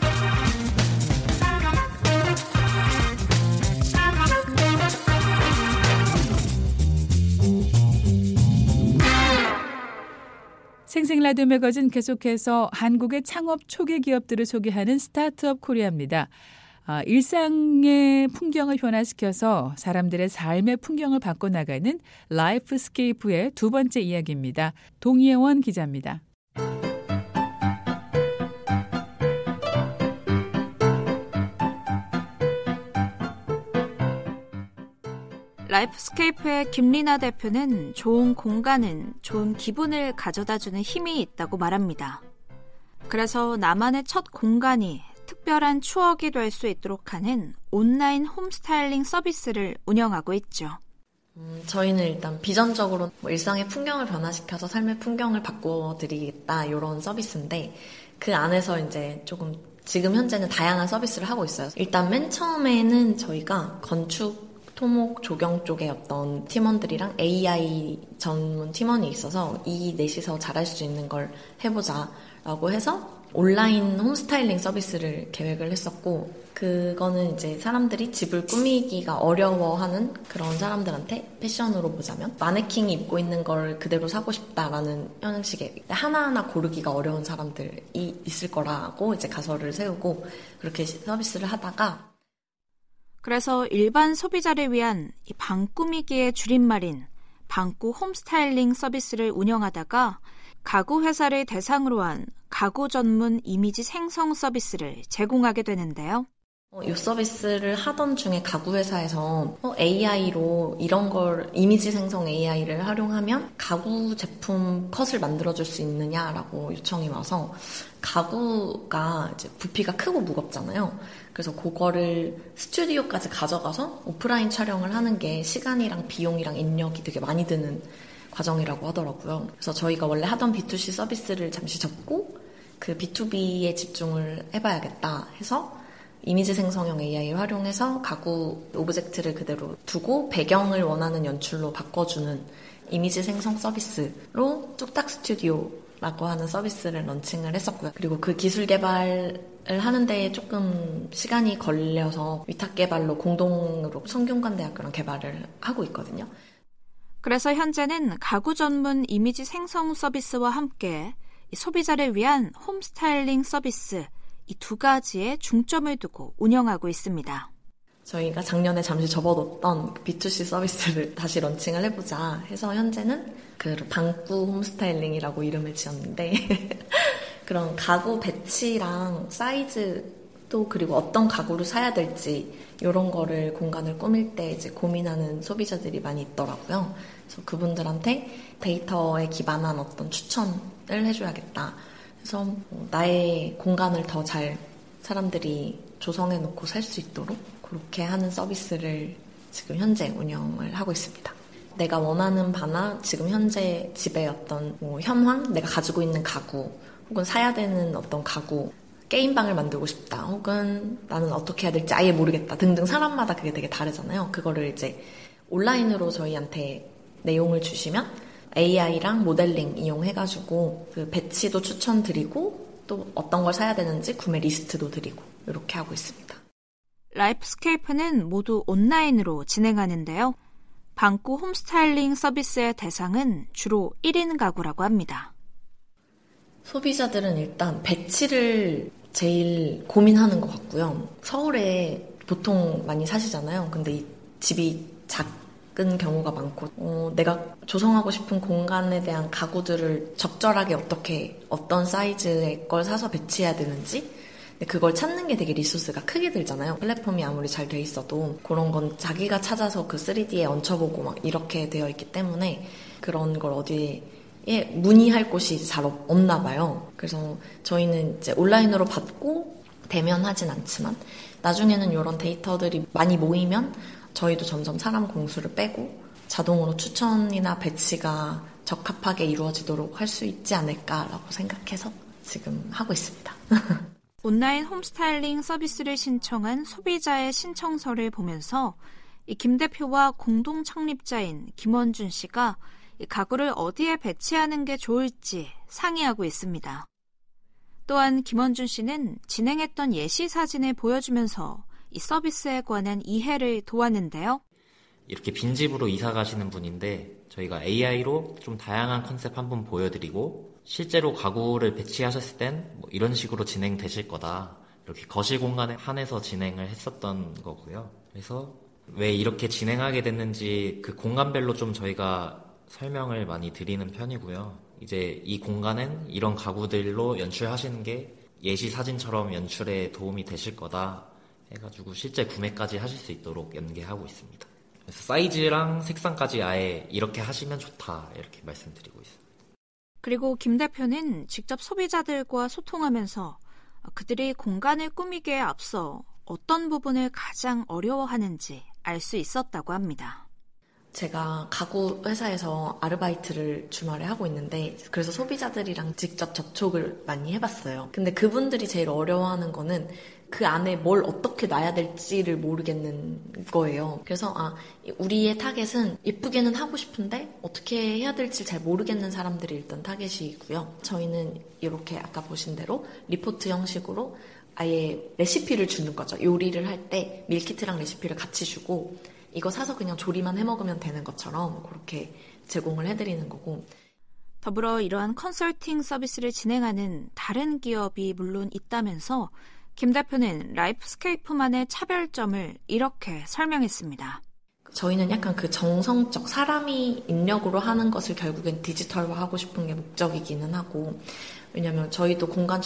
생생 라디오 매거진 계속해서 한국의 창업 초기 기업들을 소개하는 스타트업 코리아입니다. 아, 일상의 풍경을 변화시켜서 사람들의 삶의 풍경을 바꿔나가는 라이프스케이프의 두 번째 이야기입니다. 동예원 기자입니다. 라이프스케이프의 김리나 대표는 좋은 공간은 좋은 기분을 가져다주는 힘이 있다고 말합니다. 그래서 나만의 첫 공간이 특별한 추억이 될 수 있도록 하는 온라인 홈스타일링 서비스를 운영하고 있죠. 음, 저희는 일단 비전적으로 뭐 일상의 풍경을 변화시켜서 삶의 풍경을 바꿔드리겠다 이런 서비스인데 그 안에서 이제 조금 지금 현재는 다양한 서비스를 하고 있어요. 일단 맨 처음에는 저희가 건축 토목, 조경 쪽에 어떤 팀원들이랑 에이아이 전문 팀원이 있어서 이 넷이서 잘할 수 있는 걸 해보자라고 해서 온라인 홈스타일링 서비스를 계획을 했었고 그거는 이제 사람들이 집을 꾸미기가 어려워하는 그런 사람들한테 패션으로 보자면 마네킹이 입고 있는 걸 그대로 사고 싶다라는 형식의 하나하나 고르기가 어려운 사람들이 있을 거라고 이제 가설을 세우고 그렇게 서비스를 하다가 그래서 일반 소비자를 위한 이 방 꾸미기의 줄임말인 방꾸 홈스타일링 서비스를 운영하다가 가구 회사를 대상으로 한 가구 전문 이미지 생성 서비스를 제공하게 되는데요. 어, 이 서비스를 하던 중에 가구 회사에서 어, 에이아이로 이런 걸 이미지 생성 에이아이를 활용하면 가구 제품 컷을 만들어줄 수 있느냐라고 요청이 와서 가구가 이제 부피가 크고 무겁잖아요. 그래서 그거를 스튜디오까지 가져가서 오프라인 촬영을 하는 게 시간이랑 비용이랑 인력이 되게 많이 드는 과정이라고 하더라고요. 그래서 저희가 원래 하던 비투씨 서비스를 잠시 접고 그 비투비에 집중을 해봐야겠다 해서 이미지 생성형 에이아이를 활용해서 가구 오브젝트를 그대로 두고 배경을 원하는 연출로 바꿔주는 이미지 생성 서비스로 뚝딱 스튜디오라고 하는 서비스를 런칭을 했었고요. 그리고 그 기술 개발을 하는데 조금 시간이 걸려서 위탁 개발로 공동으로 성균관대학교랑 개발을 하고 있거든요. 그래서 현재는 가구 전문 이미지 생성 서비스와 함께 소비자를 위한 홈스타일링 서비스 이 두 가지에 중점을 두고 운영하고 있습니다. 저희가 작년에 잠시 접어뒀던 비투씨 서비스를 다시 런칭을 해보자 해서 현재는 그 방꾸 홈스타일링이라고 이름을 지었는데 그런 가구 배치랑 사이즈 또 그리고 어떤 가구를 사야 될지 이런 거를 공간을 꾸밀 때 이제 고민하는 소비자들이 많이 있더라고요. 그래서 그분들한테 데이터에 기반한 어떤 추천을 해줘야겠다. 그래서 나의 공간을 더 잘 사람들이 조성해 놓고 살 수 있도록 그렇게 하는 서비스를 지금 현재 운영을 하고 있습니다. 내가 원하는 바나 지금 현재 집의 어떤 뭐 현황, 내가 가지고 있는 가구, 혹은 사야 되는 어떤 가구, 게임방을 만들고 싶다, 혹은 나는 어떻게 해야 될지 아예 모르겠다 등등 사람마다 그게 되게 다르잖아요. 그거를 이제 온라인으로 저희한테 내용을 주시면 에이아이랑 모델링 이용해가지고 그 배치도 추천드리고 또 어떤 걸 사야 되는지 구매 리스트도 드리고 이렇게 하고 있습니다. 라이프스케이프는 모두 온라인으로 진행하는데요. 방구 홈스타일링 서비스의 대상은 주로 일 인 가구라고 합니다. 소비자들은 일단 배치를 제일 고민하는 것 같고요. 서울에 보통 많이 사시잖아요. 근데 이 집이 작은 경우가 많고 어, 내가 조성하고 싶은 공간에 대한 가구들을 적절하게 어떻게 어떤 사이즈의 걸 사서 배치해야 되는지 그걸 찾는 게 되게 리소스가 크게 들잖아요. 플랫폼이 아무리 잘 돼 있어도 그런 건 자기가 찾아서 그 쓰리디에 얹혀보고 막 이렇게 되어 있기 때문에 그런 걸 어디에 문의할 곳이 잘 없나 봐요. 그래서 저희는 이제 온라인으로 받고 대면하진 않지만 나중에는 이런 데이터들이 많이 모이면 저희도 점점 사람 공수를 빼고 자동으로 추천이나 배치가 적합하게 이루어지도록 할 수 있지 않을까라고 생각해서 지금 하고 있습니다. 온라인 홈스타일링 서비스를 신청한 소비자의 신청서를 보면서 이 김 대표와 공동 창립자인 김원준 씨가 이 가구를 어디에 배치하는 게 좋을지 상의하고 있습니다. 또한 김원준 씨는 진행했던 예시 사진을 보여주면서 이 서비스에 관한 이해를 도왔는데요. 이렇게 빈집으로 이사 가시는 분인데 저희가 에이아이로 좀 다양한 컨셉 한번 보여드리고 실제로 가구를 배치하셨을 땐 뭐 이런 식으로 진행되실 거다. 이렇게 거실 공간에 한해서 진행을 했었던 거고요. 그래서 왜 이렇게 진행하게 됐는지 그 공간별로 좀 저희가 설명을 많이 드리는 편이고요. 이제 이 공간은 이런 가구들로 연출하시는 게 예시 사진처럼 연출에 도움이 되실 거다 해가지고 실제 구매까지 하실 수 있도록 연계하고 있습니다. 그래서 사이즈랑 색상까지 아예 이렇게 하시면 좋다 이렇게 말씀드리고 있습니다. 그리고 김 대표는 직접 소비자들과 소통하면서 그들이 공간을 꾸미기에 앞서 어떤 부분을 가장 어려워하는지 알 수 있었다고 합니다. 제가 가구 회사에서 아르바이트를 주말에 하고 있는데 그래서 소비자들이랑 직접 접촉을 많이 해봤어요. 근데 그분들이 제일 어려워하는 거는 그 안에 뭘 어떻게 놔야 될지를 모르겠는 거예요. 그래서 아 우리의 타겟은 예쁘게는 하고 싶은데 어떻게 해야 될지 잘 모르겠는 사람들이 일단 타겟이고요. 저희는 이렇게 아까 보신 대로 리포트 형식으로 아예 레시피를 주는 거죠. 요리를 할 때 밀키트랑 레시피를 같이 주고 이거 사서 그냥 조리만 해먹으면 되는 것처럼 그렇게 제공을 해드리는 거고. 더불어 이러한 컨설팅 서비스를 진행하는 다른 기업이 물론 있다면서 김 대표는 라이프스케이프만의 차별점을 이렇게 설명했습니다. 저희는 약간 그 정성적 사람이 인력으로 하는 것을 결국엔 디지털화하고 싶은 게 목적이기는 하고 왜냐하면 저희도 공간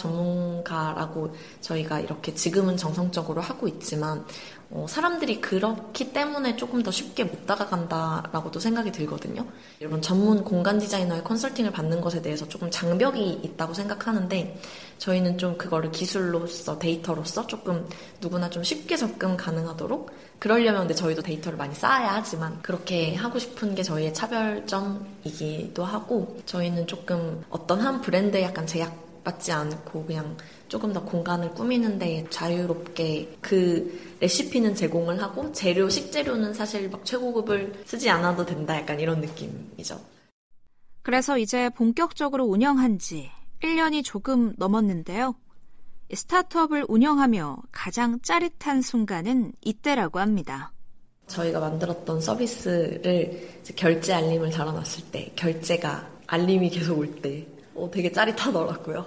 전문가라고 저희가 이렇게 지금은 정성적으로 하고 있지만 어, 사람들이 그렇기 때문에 조금 더 쉽게 못 다가간다라고도 생각이 들거든요. 이런 전문 공간 디자이너의 컨설팅을 받는 것에 대해서 조금 장벽이 있다고 생각하는데 저희는 좀 그거를 기술로서 데이터로서 조금 누구나 좀 쉽게 접근 가능하도록 그러려면 근데 저희도 데이터를 많이 쌓아야 하지만 그렇게 하고 싶은 게 저희의 차별점이기도 하고 저희는 조금 어떤 한 브랜드에 약간 제약받지 않고 그냥 조금 더 공간을 꾸미는 데 자유롭게 그 레시피는 제공을 하고 재료, 식재료는 사실 막 최고급을 쓰지 않아도 된다 약간 이런 느낌이죠. 그래서 이제 본격적으로 운영한 지 일 년이 조금 넘었는데요. 스타트업을 운영하며 가장 짜릿한 순간은 이때라고 합니다. 저희가 만들었던 서비스를 이제 결제 알림을 달아놨을 때 결제가 알림이 계속 올 때 어, 되게 짜릿하더라고요.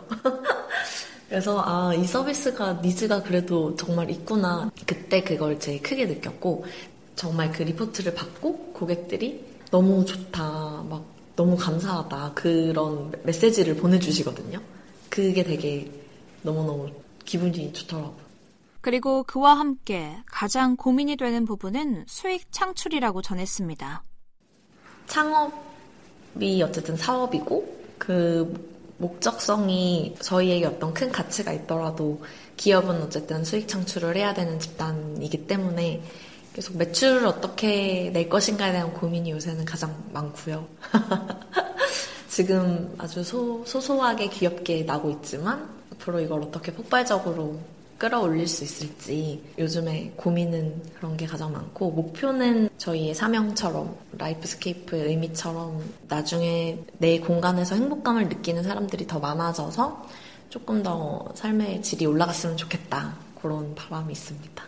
그래서 아, 이 서비스가 니즈가 그래도 정말 있구나. 그때 그걸 제일 크게 느꼈고 정말 그 리포트를 받고 고객들이 너무 좋다, 막 너무 감사하다 그런 메시지를 보내주시거든요. 그게 되게 너무너무 기분이 좋더라고요. 그리고 그와 함께 가장 고민이 되는 부분은 수익 창출이라고 전했습니다. 창업이 어쨌든 사업이고 그 목적성이 저희에게 어떤 큰 가치가 있더라도 기업은 어쨌든 수익 창출을 해야 되는 집단이기 때문에 계속 매출을 어떻게 낼 것인가에 대한 고민이 요새는 가장 많고요. 지금 아주 소, 소소하게 귀엽게 나고 있지만 앞으로 이걸 어떻게 폭발적으로 끌어올릴 수 있을지 요즘에 고민은 그런 게 가장 많고, 목표는 저희의 사명처럼 라이프스케이프의 의미처럼 나중에 내 공간에서 행복감을 느끼는 사람들이 더 많아져서 조금 더 삶의 질이 올라갔으면 좋겠다, 그런 바람이 있습니다.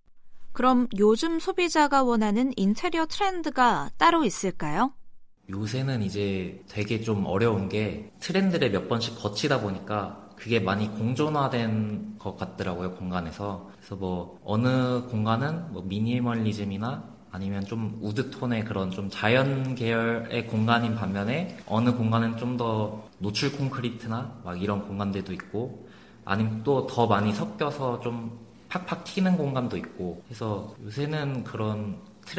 그럼 요즘 소비자가 원하는 인테리어 트렌드가 따로 있을까요? 요새는 이제 되게 좀 어려운 게 트렌드를 몇 번씩 거치다 보니까 그게 많이 공존화된 것 같더라고요, 공간에서. 그래서 뭐 어느 공간은 뭐 미니멀리즘이나 아니면 좀 우드톤의 그런 좀 자연 계열의 공간인 반면에 어느 공간은 좀 더 노출 콘크리트나 막 이런 공간들도 있고, 아니면 또 더 많이 섞여서 좀 팍팍 튀는 공간도 있고 해서 요새는 그런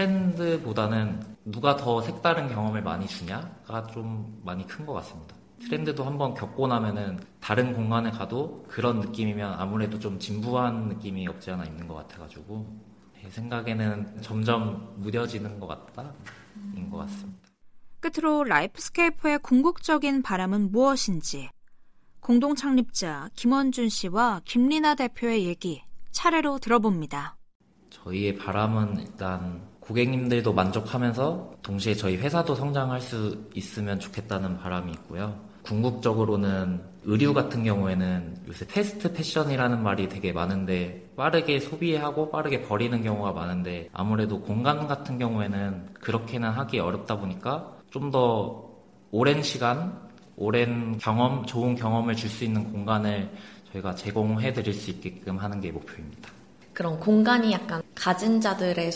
트렌드보다는 누가 더 색다른 경험을 많이 주냐가 좀 많이 큰 것 같습니다. 트렌드도 한번 겪고 나면은 다른 공간에 가도 그런 느낌이면 아무래도 좀 진부한 느낌이 없지 않아 있는 것 같아가지고 제 생각에는 점점 무뎌지는 것 같다인 것 같습니다. 끝으로 라이프스케이프의 궁극적인 바람은 무엇인지 공동 창립자 김원준 씨와 김리나 대표의 얘기 차례로 들어봅니다. 저희의 바람은 일단 고객님들도 만족하면서 동시에 저희 회사도 성장할 수 있으면 좋겠다는 바람이 있고요. 궁극적으로는 의류 같은 경우에는 요새 패스트 패션이라는 말이 되게 많은데 빠르게 소비하고 빠르게 버리는 경우가 많은데 아무래도 공간 같은 경우에는 그렇게는 하기 어렵다 보니까 좀 더 오랜 시간, 오랜 경험, 좋은 경험을 줄 수 있는 공간을 저희가 제공해 드릴 수 있게끔 하는 게 목표입니다. 그런 공간이 약간 가진 자들의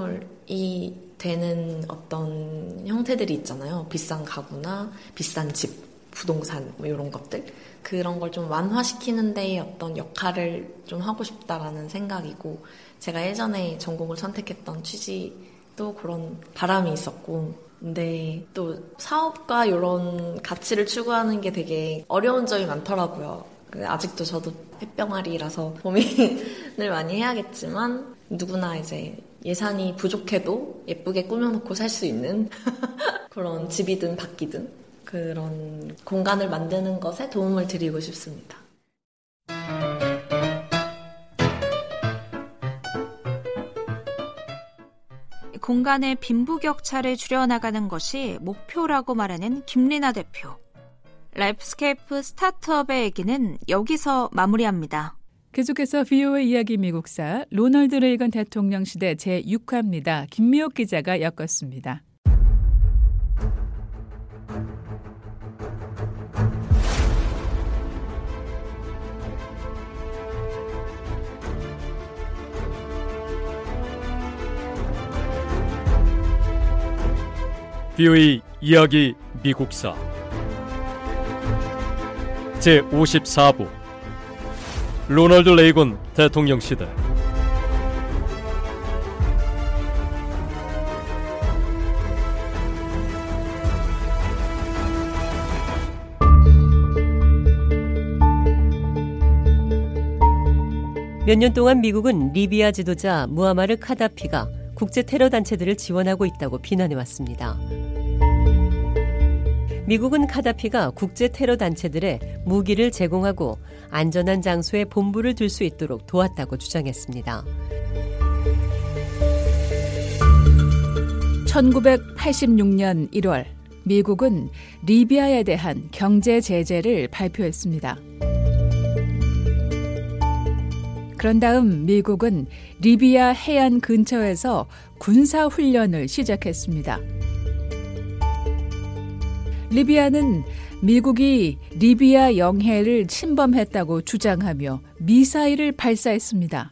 소유물이 되는 어떤 형태들이 있잖아요. 비싼 가구나 비싼 집, 부동산 뭐 이런 것들. 그런 걸 좀 완화시키는 데에 어떤 역할을 좀 하고 싶다라는 생각이고, 제가 예전에 전공을 선택했던 취지도 그런 바람이 있었고, 근데 또 사업과 이런 가치를 추구하는 게 되게 어려운 점이 많더라고요. 아직도 저도 햇병아리라서 고민을 많이 해야겠지만 누구나 이제 예산이 부족해도 예쁘게 꾸며놓고 살 수 있는 그런 집이든 밖이든 그런 공간을 만드는 것에 도움을 드리고 싶습니다. 공간의 빈부격차를 줄여나가는 것이 목표라고 말하는 김리나 대표. 라이프스케이프 스타트업의 얘기는 여기서 마무리합니다. 계속해서 브이오에이 이야기 미국사 로널드 레이건 대통령 시대 제육 화입니다. 김미옥 기자가 엮었습니다. 브이오에이 이야기 미국사 제오십사 부 로널드 레이건 대통령 시대. 몇 년 동안 미국은 리비아 지도자 무아마르 카다피가 국제 테러 단체들을 지원하고 있다고 비난해왔습니다. 미국은 카다피가 국제 테러 단체들에 무기를 제공하고 안전한 장소에 본부를 둘 수 있도록 도왔다고 주장했습니다. 천구백팔십육 년 일월 미국은 리비아에 대한 경제 제재를 발표했습니다. 그런 다음 미국은 리비아 해안 근처에서 군사훈련을 시작했습니다. 리비아는 미국이 리비아 영해를 침범했다고 주장하며 미사일을 발사했습니다.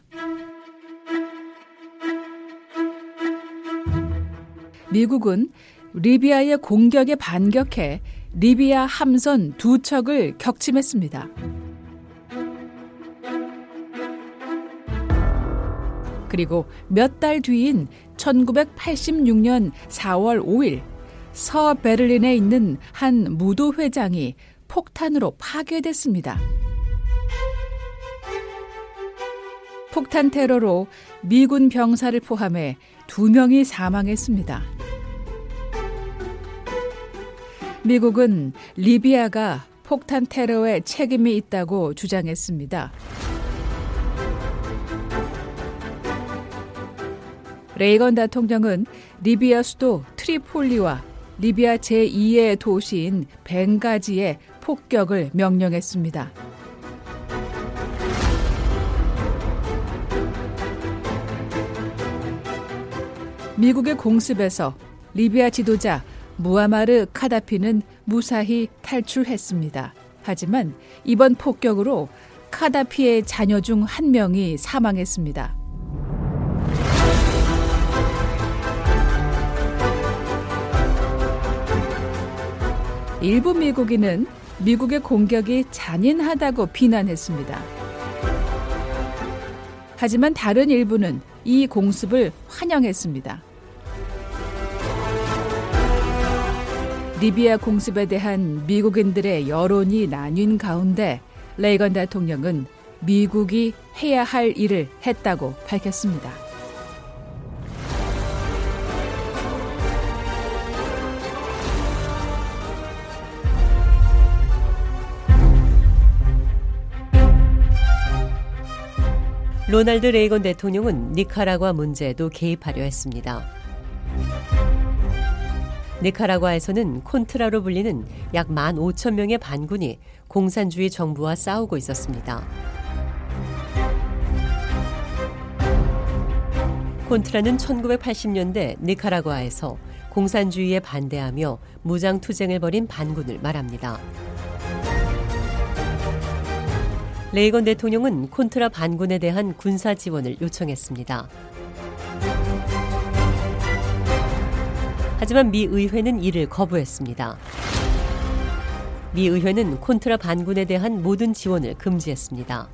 미국은 리비아의 공격에 반격해 리비아 함선 두 척을 격침했습니다. 그리고 몇 달 뒤인 천구백팔십육 년 사월 오일 서베를린에 있는 한 무도회장이 폭탄으로 파괴됐습니다. 폭탄 테러로 미군 병사를 포함해 두 명이 사망했습니다. 미국은 리비아가 폭탄 테러에 책임이 있다고 주장했습니다. 레이건 대통령은 리비아 수도 트리폴리와 리비아 제이의 도시인 벵가지에 폭격을 명령했습니다. 미국의 공습에서 리비아 지도자 무아마르 카다피는 무사히 탈출했습니다. 하지만 이번 폭격으로 카다피의 자녀 중 한 명이 사망했습니다. 일부 미국인은 미국의 공격이 잔인하다고 비난했습니다. 하지만 다른 일부는 이 공습을 환영했습니다. 리비아 공습에 대한 미국인들의 여론이 나뉜 가운데 레이건 대통령은 미국이 해야 할 일을 했다고 밝혔습니다. 로널드 레이건 대통령은 니카라과 문제에도 개입하려 했습니다. 니카라과에서는 콘트라로 불리는 약 만 오천 명의 반군이 공산주의 정부와 싸우고 있었습니다. 콘트라는 천구백팔십 년대 니카라과에서 공산주의에 반대하며 무장투쟁을 벌인 반군을 말합니다. 레이건 대통령은 콘트라 반군에 대한 군사 지원을 요청했습니다. 하지만 미 의회는 이를 거부했습니다. 미 의회는 콘트라 반군에 대한 모든 지원을 금지했습니다.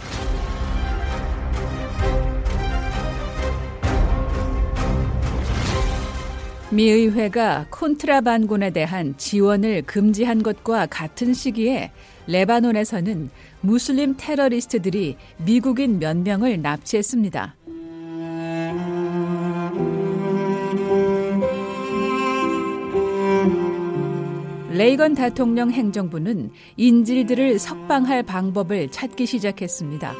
미 의회가 콘트라 반군에 대한 지원을 금지한 것과 같은 시기에 레바논에서는 무슬림 테러리스트들이 미국인 몇 명을 납치했습니다. 레이건 대통령 행정부는 인질들을 석방할 방법을 찾기 시작했습니다.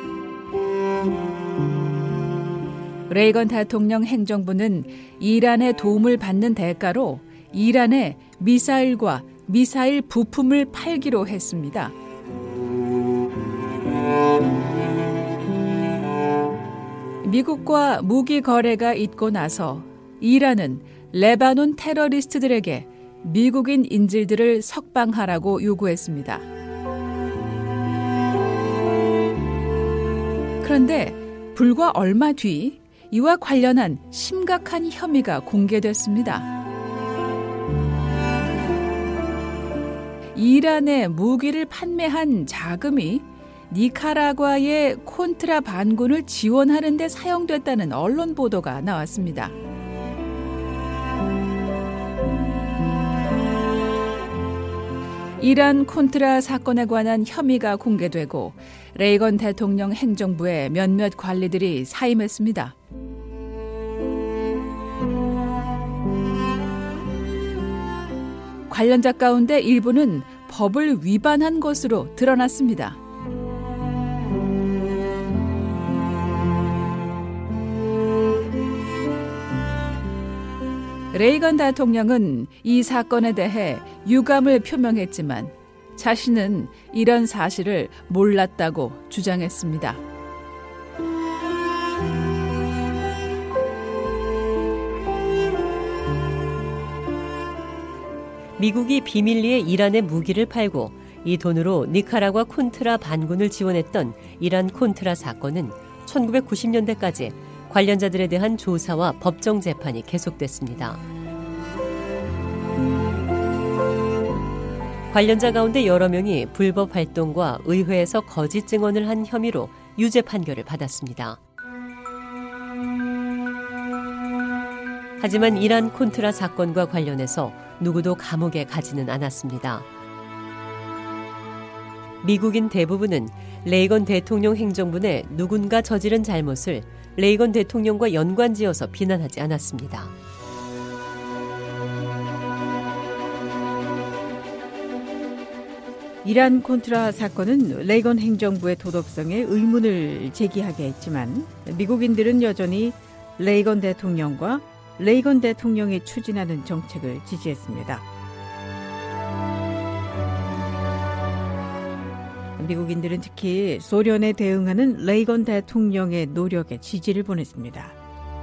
레이건 대통령 행정부는 이란의 도움을 받는 대가로 이란에 미사일과 미사일 부품을 팔기로 했습니다. 미국과 무기 거래가 있고 나서 이란은 레바논 테러리스트들에게 미국인 인질들을 석방하라고 요구했습니다. 그런데 불과 얼마 뒤 이와 관련한 심각한 혐의가 공개됐습니다. 이란에 무기를 판매한 자금이 니카라과의 콘트라 반군을 지원하는 데 사용됐다는 언론 보도가 나왔습니다. 이란 콘트라 사건에 관한 혐의가 공개되고 레이건 대통령 행정부의 몇몇 관리들이 사임했습니다. 관련자 가운데 일부는 법을 위반한 것으로 드러났습니다. 레이건 대통령은 이 사건에 대해 유감을 표명했지만 자신은 이런 사실을 몰랐다고 주장했습니다. 미국이 비밀리에 이란에 무기를 팔고 이 돈으로 니카라과 콘트라 반군을 지원했던 이란 콘트라 사건은 천구백구십 년대까지 관련자들에 대한 조사와 법정 재판이 계속됐습니다. 관련자 가운데 여러 명이 불법 활동과 의회에서 거짓 증언을 한 혐의로 유죄 판결을 받았습니다. 하지만 이란 콘트라 사건과 관련해서 누구도 감옥에 가지는 않았습니다. 미국인 대부분은 레이건 대통령 행정부 내 누군가 저지른 잘못을 레이건 대통령과 연관지어서 비난하지 않았습니다. 이란 콘트라 사건은 레이건 행정부의 도덕성에 의문을 제기하게 했지만 미국인들은 여전히 레이건 대통령과 레이건 대통령이 추진하는 정책을 지지했습니다. 미국인들은 특히 소련에 대응하는 레이건 대통령의 노력에 지지를 보냈습니다.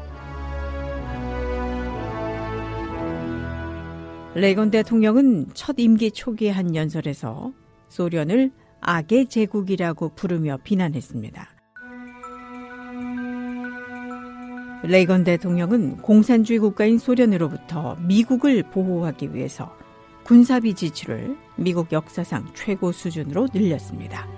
레이건 대통령은 첫 임기 초기의 한 연설에서 소련을 악의 제국이라고 부르며 비난했습니다. 레이건 대통령은 공산주의 국가인 소련으로부터 미국을 보호하기 위해서 군사비 지출을 미국 역사상 최고 수준으로 늘렸습니다.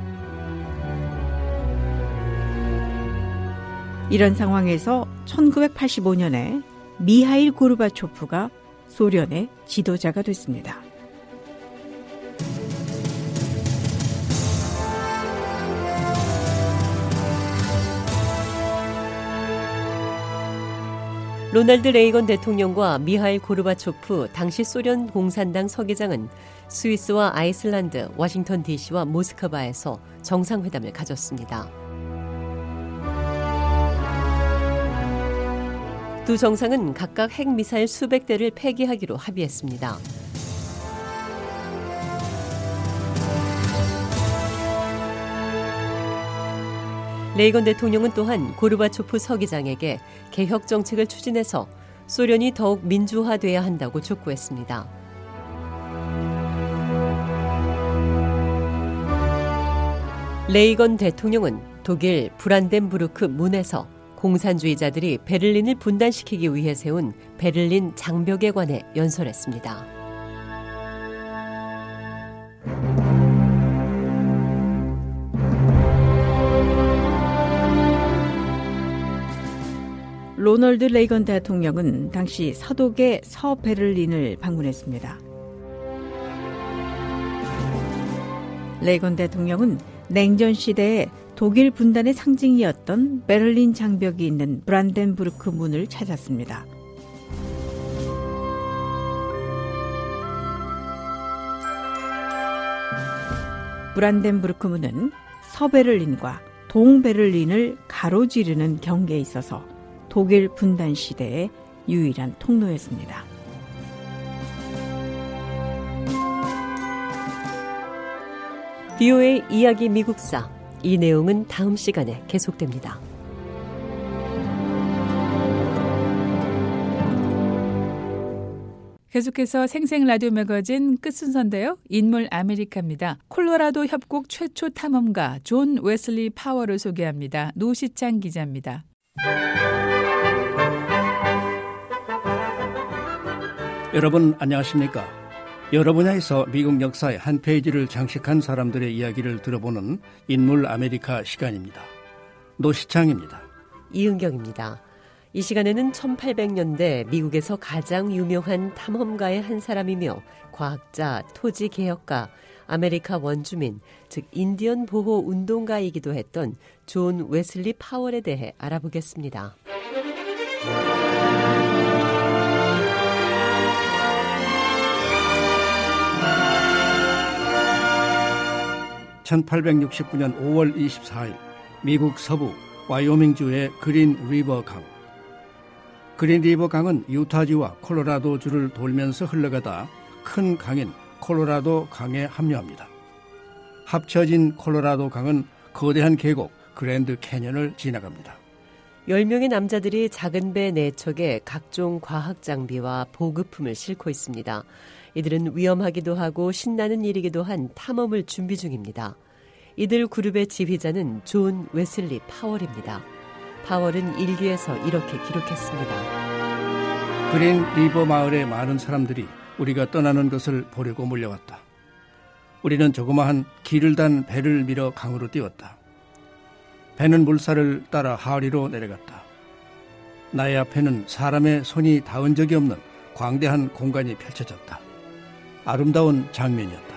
이런 상황에서 천구백팔십오 년에 미하일 고르바초프가 소련의 지도자가 됐습니다. 로널드 레이건 대통령과 미하일 고르바초프 당시 소련 공산당 서기장은 스위스와 아이슬란드, 워싱턴 디씨와 모스크바에서 정상회담을 가졌습니다. 두 정상은 각각 핵미사일 수백 대를 폐기하기로 합의했습니다. 레이건 대통령은 또한 고르바초프 서기장에게 개혁 정책을 추진해서 소련이 더욱 민주화돼야 한다고 촉구했습니다. 레이건 대통령은 독일 브란덴부르크 문에서 공산주의자들이 베를린을 분단시키기 위해 세운 베를린 장벽에 관해 연설했습니다. 로널드 레이건 대통령은 당시 서독의 서베를린을 방문했습니다. 레이건 대통령은 냉전 시대에 독일 분단의 상징이었던 베를린 장벽이 있는 브란덴부르크 문을 찾았습니다. 브란덴부르크 문은 서베를린과 동베를린을 가로지르는 경계에 있어서 독일 분단 시대의 유일한 통로였습니다. 비오에이 이야기 미국사, 이 내용은 다음 시간에 계속됩니다. 계속해서 생생 라디오 매거진 끝순서인데요. 인물 아메리카입니다. 콜로라도 협곡 최초 탐험가 존 웨슬리 파워를 소개합니다. 노시창 기자입니다. 여러분 안녕하십니까? 여러 분야에서 미국 역사의 한 페이지를 장식한 사람들의 이야기를 들어보는 인물 아메리카 시간입니다. 노시창입니다. 이은경입니다. 이 시간에는 천팔백 년대 미국에서 가장 유명한 탐험가의 한 사람이며 과학자, 토지개혁가, 아메리카 원주민, 즉 인디언 보호 운동가이기도 했던 존 웨슬리 파월에 대해 알아보겠습니다. 천팔백육십구 년 오월 이십사일 미국 서부 와이오밍주의 그린 리버 강. 그린 리버 강은 유타주와 콜로라도주를 돌면서 흘러가다 큰 강인 콜로라도 강에 합류합니다. 합쳐진 콜로라도 강은 거대한 계곡 그랜드 캐년을 지나갑니다. 열 명의 남자들이 작은 배 네 척에 각종 과학 장비와 보급품을 싣고 있습니다. 이들은 위험하기도 하고 신나는 일이기도 한 탐험을 준비 중입니다. 이들 그룹의 지휘자는 존 웨슬리 파월입니다. 파월은 일기에서 이렇게 기록했습니다. 그린 리버 마을의 많은 사람들이 우리가 떠나는 것을 보려고 몰려왔다. 우리는 조그마한 길을 단 배를 밀어 강으로 띄웠다. 배는 물살을 따라 하리로 내려갔다. 나의 앞에는 사람의 손이 닿은 적이 없는 광대한 공간이 펼쳐졌다. 아름다운 장면이었다.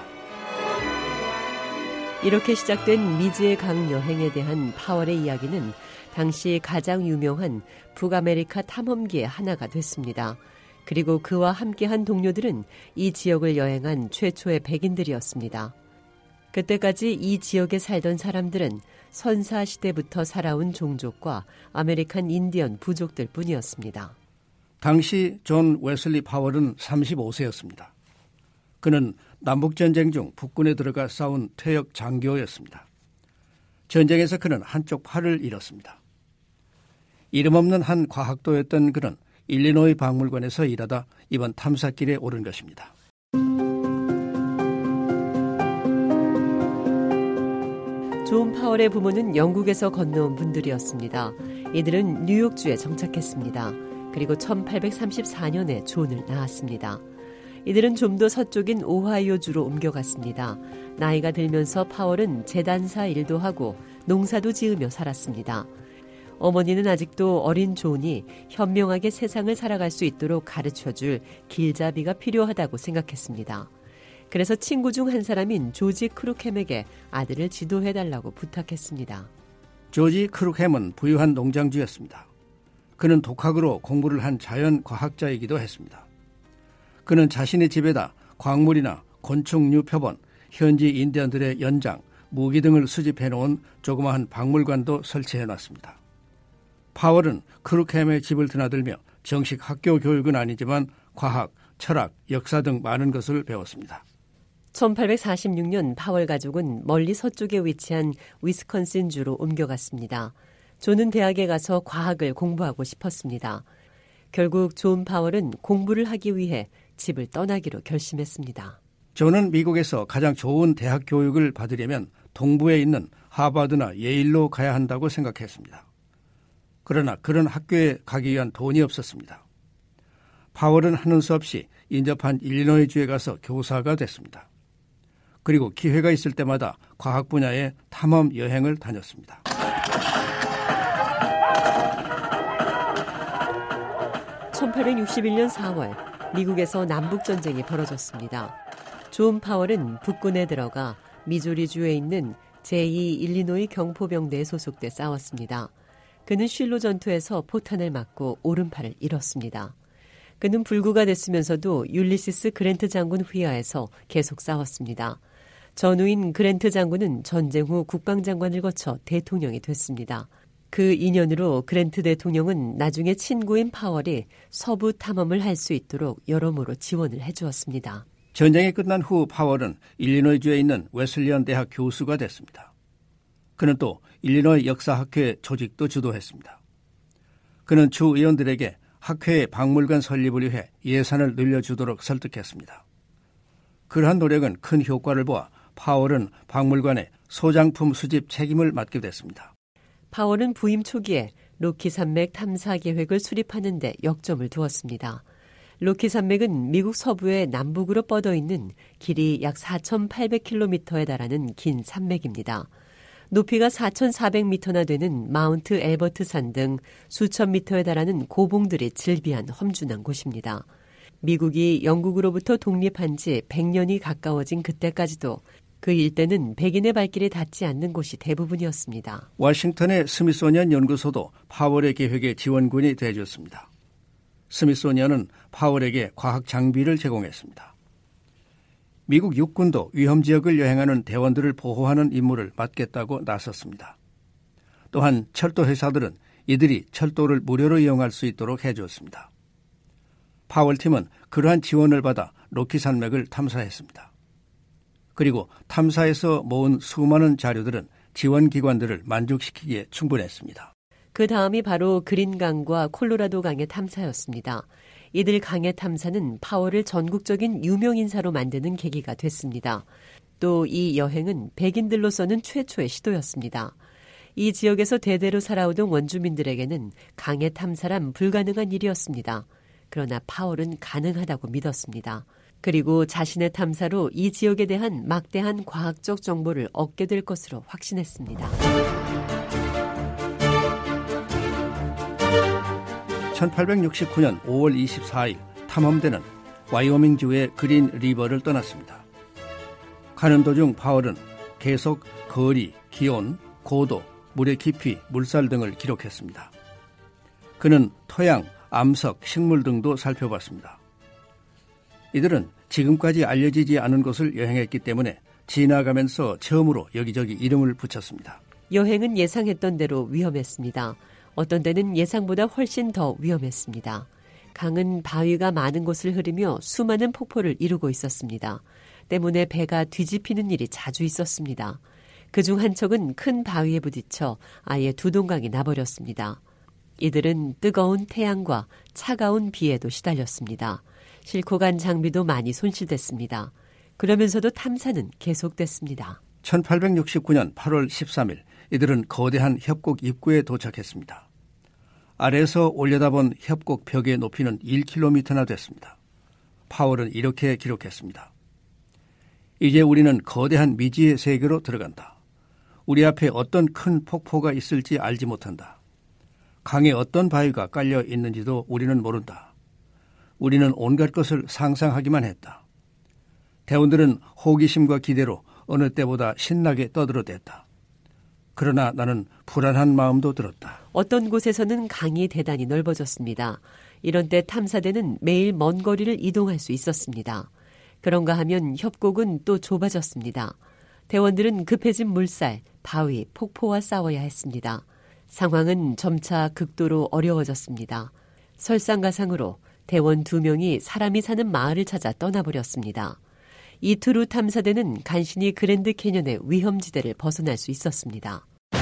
이렇게 시작된 미지의 강 여행에 대한 파월의 이야기는 당시 가장 유명한 북아메리카 탐험기의 하나가 됐습니다. 그리고 그와 함께한 동료들은 이 지역을 여행한 최초의 백인들이었습니다. 그때까지 이 지역에 살던 사람들은 선사시대부터 살아온 종족과 아메리칸 인디언 부족들 뿐이었습니다. 당시 존 웨슬리 파월은 서른다섯 세였습니다. 그는 남북전쟁 중 북군에 들어가 싸운 퇴역 장교였습니다. 전쟁에서 그는 한쪽 팔을 잃었습니다. 이름 없는 한 과학도였던 그는 일리노이 박물관에서 일하다 이번 탐사길에 오른 것입니다. 존 파월의 부모는 영국에서 건너온 분들이었습니다. 이들은 뉴욕주에 정착했습니다. 그리고 천팔백삼십사 년에 존을 낳았습니다. 이들은 좀 더 서쪽인 오하이오주로 옮겨갔습니다. 나이가 들면서 파월은 재단사 일도 하고 농사도 지으며 살았습니다. 어머니는 아직도 어린 존이 현명하게 세상을 살아갈 수 있도록 가르쳐줄 길잡이가 필요하다고 생각했습니다. 그래서 친구 중 한 사람인 조지 크루켐에게 아들을 지도해달라고 부탁했습니다. 조지 크루켐은 부유한 농장주였습니다. 그는 독학으로 공부를 한 자연과학자이기도 했습니다. 그는 자신의 집에다 광물이나 곤충류 표본, 현지 인디언들의 연장, 무기 등을 수집해놓은 조그마한 박물관도 설치해놨습니다. 파월은 크루켐의 집을 드나들며 정식 학교 교육은 아니지만 과학, 철학, 역사 등 많은 것을 배웠습니다. 천팔백사십육 년 파월 가족은 멀리 서쪽에 위치한 위스콘신주로 옮겨갔습니다. 존은 대학에 가서 과학을 공부하고 싶었습니다. 결국 존 파월은 공부를 하기 위해 집을 떠나기로 결심했습니다. 존은 미국에서 가장 좋은 대학 교육을 받으려면 동부에 있는 하버드나 예일로 가야 한다고 생각했습니다. 그러나 그런 학교에 가기 위한 돈이 없었습니다. 파월은 하는 수 없이 인접한 일리노이주에 가서 교사가 됐습니다. 그리고 기회가 있을 때마다 과학 분야의 탐험 여행을 다녔습니다. 천팔백육십일 년 사월 미국에서 남북전쟁이 벌어졌습니다. 존 파월은 북군에 들어가 미주리주에 있는 제이 일리노이 경포병대에 소속돼 싸웠습니다. 그는 쉴로 전투에서 포탄을 맞고 오른팔을 잃었습니다. 그는 불구가 됐으면서도 율리시스 그랜트 장군 휘하에서 계속 싸웠습니다. 전우인 그랜트 장군은 전쟁 후 국방장관을 거쳐 대통령이 됐습니다. 그 인연으로 그랜트 대통령은 나중에 친구인 파월이 서부 탐험을 할 수 있도록 여러모로 지원을 해주었습니다. 전쟁이 끝난 후 파월은 일리노이주에 있는 웨슬리언 대학 교수가 됐습니다. 그는 또 일리노이 역사학회 조직도 주도했습니다. 그는 주 의원들에게 학회의 박물관 설립을 위해 예산을 늘려주도록 설득했습니다. 그러한 노력은 큰 효과를 보아 파월은 박물관의 소장품 수집 책임을 맡게 됐습니다. 파월은 부임 초기에 로키 산맥 탐사 계획을 수립하는 데 역점을 두었습니다. 로키 산맥은 미국 서부의 남북으로 뻗어 있는 길이 약 사천팔백 킬로미터에 달하는 긴 산맥입니다. 높이가 사천사백 미터나 되는 마운트 엘버트 산 등 수천 미터에 달하는 고봉들이 즐비한 험준한 곳입니다. 미국이 영국으로부터 독립한 지 백 년이 가까워진 그때까지도 그 일대는 백인의 발길이 닿지 않는 곳이 대부분이었습니다. 워싱턴의 스미소니언 연구소도 파월의 계획의 지원군이 되어줬습니다. 스미소니언은 파월에게 과학 장비를 제공했습니다. 미국 육군도 위험 지역을 여행하는 대원들을 보호하는 임무를 맡겠다고 나섰습니다. 또한 철도 회사들은 이들이 철도를 무료로 이용할 수 있도록 해주었습니다. 파월팀은 그러한 지원을 받아 로키 산맥을 탐사했습니다. 그리고 탐사에서 모은 수많은 자료들은 지원기관들을 만족시키기에 충분했습니다. 그 다음이 바로 그린강과 콜로라도 강의 탐사였습니다. 이들 강의 탐사는 파월을 전국적인 유명인사로 만드는 계기가 됐습니다. 또 이 여행은 백인들로서는 최초의 시도였습니다. 이 지역에서 대대로 살아오던 원주민들에게는 강의 탐사란 불가능한 일이었습니다. 그러나 파월은 가능하다고 믿었습니다. 그리고 자신의 탐사로 이 지역에 대한 막대한 과학적 정보를 얻게 될 것으로 확신했습니다. 천팔백육십구 년 오월 이십사일 탐험대는 와이오밍주의 그린 리버를 떠났습니다. 가는 도중 파월은 계속 거리, 기온, 고도, 물의 깊이, 물살 등을 기록했습니다. 그는 토양, 암석, 식물 등도 살펴봤습니다. 이들은 지금까지 알려지지 않은 곳을 여행했기 때문에 지나가면서 처음으로 여기저기 이름을 붙였습니다. 여행은 예상했던 대로 위험했습니다. 어떤 때는 예상보다 훨씬 더 위험했습니다. 강은 바위가 많은 곳을 흐르며 수많은 폭포를 이루고 있었습니다. 때문에 배가 뒤집히는 일이 자주 있었습니다. 그중 한 척은 큰 바위에 부딪혀 아예 두 동강이 나버렸습니다. 이들은 뜨거운 태양과 차가운 비에도 시달렸습니다. 싣고 간 장비도 많이 손실됐습니다. 그러면서도 탐사는 계속됐습니다. 천팔백육십구 년 팔월 십삼일 이들은 거대한 협곡 입구에 도착했습니다. 아래에서 올려다본 협곡 벽의 높이는 일 킬로미터나 됐습니다. 파월은 이렇게 기록했습니다. 이제 우리는 거대한 미지의 세계로 들어간다. 우리 앞에 어떤 큰 폭포가 있을지 알지 못한다. 강에 어떤 바위가 깔려 있는지도 우리는 모른다. 우리는 온갖 것을 상상하기만 했다. 대원들은 호기심과 기대로 어느 때보다 신나게 떠들어댔다. 그러나 나는 불안한 마음도 들었다. 어떤 곳에서는 강이 대단히 넓어졌습니다. 이런 때 탐사대는 매일 먼 거리를 이동할 수 있었습니다. 그런가 하면 협곡은 또 좁아졌습니다. 대원들은 급해진 물살, 바위, 폭포와 싸워야 했습니다. 상황은 점차 극도로 어려워졌습니다. 설상가상으로 대원 두 명이 사람이 사는 마을을 찾아 떠나버렸습니다. 이틀 후 탐사대는 간신히 그랜드 캐년의 위험지대를 벗어날 수 있었습니다.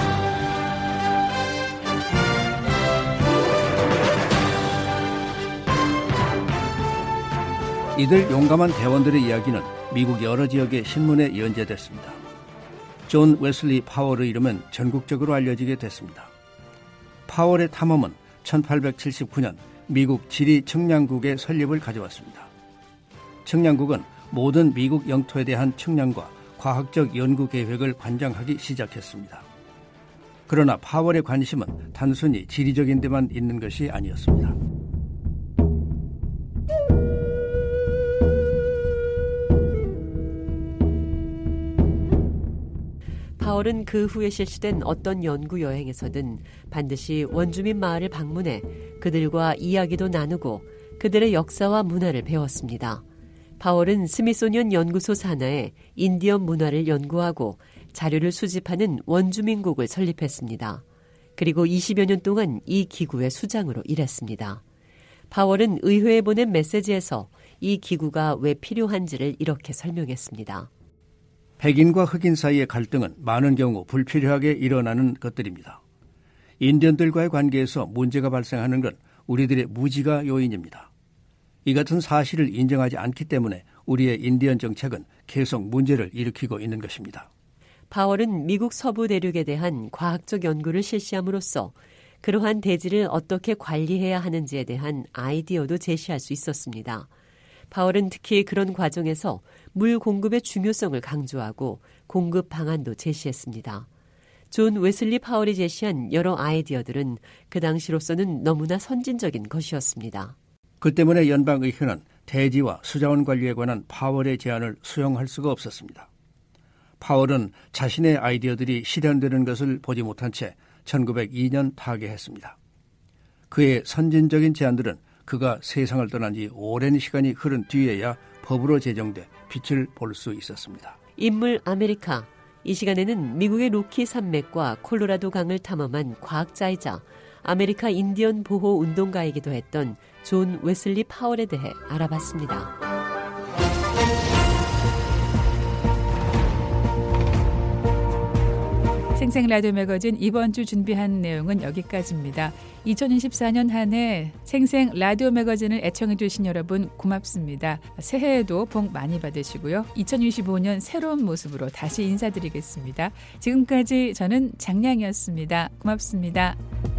이들 용감한 대원들의 이야기는 미국 여러 지역의 신문에 연재됐습니다. 존 웨슬리 파월의 이름은 전국적으로 알려지게 됐습니다. 파월의 탐험은 천팔백칠십구 년 미국 지리 측량국의 설립을 가져왔습니다. 측량국은 모든 미국 영토에 대한 측량과 과학적 연구 계획을 관장하기 시작했습니다. 그러나 파월의 관심은 단순히 지리적인 데만 있는 것이 아니었습니다. 파월은 그 후에 실시된 어떤 연구 여행에서든 반드시 원주민 마을을 방문해 그들과 이야기도 나누고 그들의 역사와 문화를 배웠습니다. 파월은 스미소니언 연구소 산하에 인디언 문화를 연구하고 자료를 수집하는 원주민국을 설립했습니다. 그리고 이십여 년 동안 이 기구의 수장으로 일했습니다. 파월은 의회에 보낸 메시지에서 이 기구가 왜 필요한지를 이렇게 설명했습니다. 백인과 흑인 사이의 갈등은 많은 경우 불필요하게 일어나는 것들입니다. 인디언들과의 관계에서 문제가 발생하는 건 우리들의 무지가 요인입니다. 이 같은 사실을 인정하지 않기 때문에 우리의 인디언 정책은 계속 문제를 일으키고 있는 것입니다. 파월은 미국 서부 대륙에 대한 과학적 연구를 실시함으로써 그러한 대지를 어떻게 관리해야 하는지에 대한 아이디어도 제시할 수 있었습니다. 파월은 특히 그런 과정에서 물 공급의 중요성을 강조하고 공급 방안도 제시했습니다. 존 웨슬리 파월이 제시한 여러 아이디어들은 그 당시로서는 너무나 선진적인 것이었습니다. 그 때문에 연방의회는 대지와 수자원 관리에 관한 파월의 제안을 수용할 수가 없었습니다. 파월은 자신의 아이디어들이 실현되는 것을 보지 못한 채 천구백이 년 타계했습니다. 그의 선진적인 제안들은 그가 세상을 떠난 지 오랜 시간이 흐른 뒤에야 법으로 제정돼 빛을 볼 수 있었습니다. 인물 아메리카. 이 시간에는 미국의 로키 산맥과 콜로라도 강을 탐험한 과학자이자 아메리카 인디언 보호 운동가이기도 했던 존 웨슬리 파월에 대해 알아봤습니다. 생생 라디오 매거진 이번 주 준비한 내용은 여기까지입니다. 이천이십사 년 한 해 생생 라디오 매거진을 애청해 주신 여러분 고맙습니다. 새해에도 복 많이 받으시고요. 이천이십오 년 새로운 모습으로 다시 인사드리겠습니다. 지금까지 저는 장량이었습니다. 고맙습니다.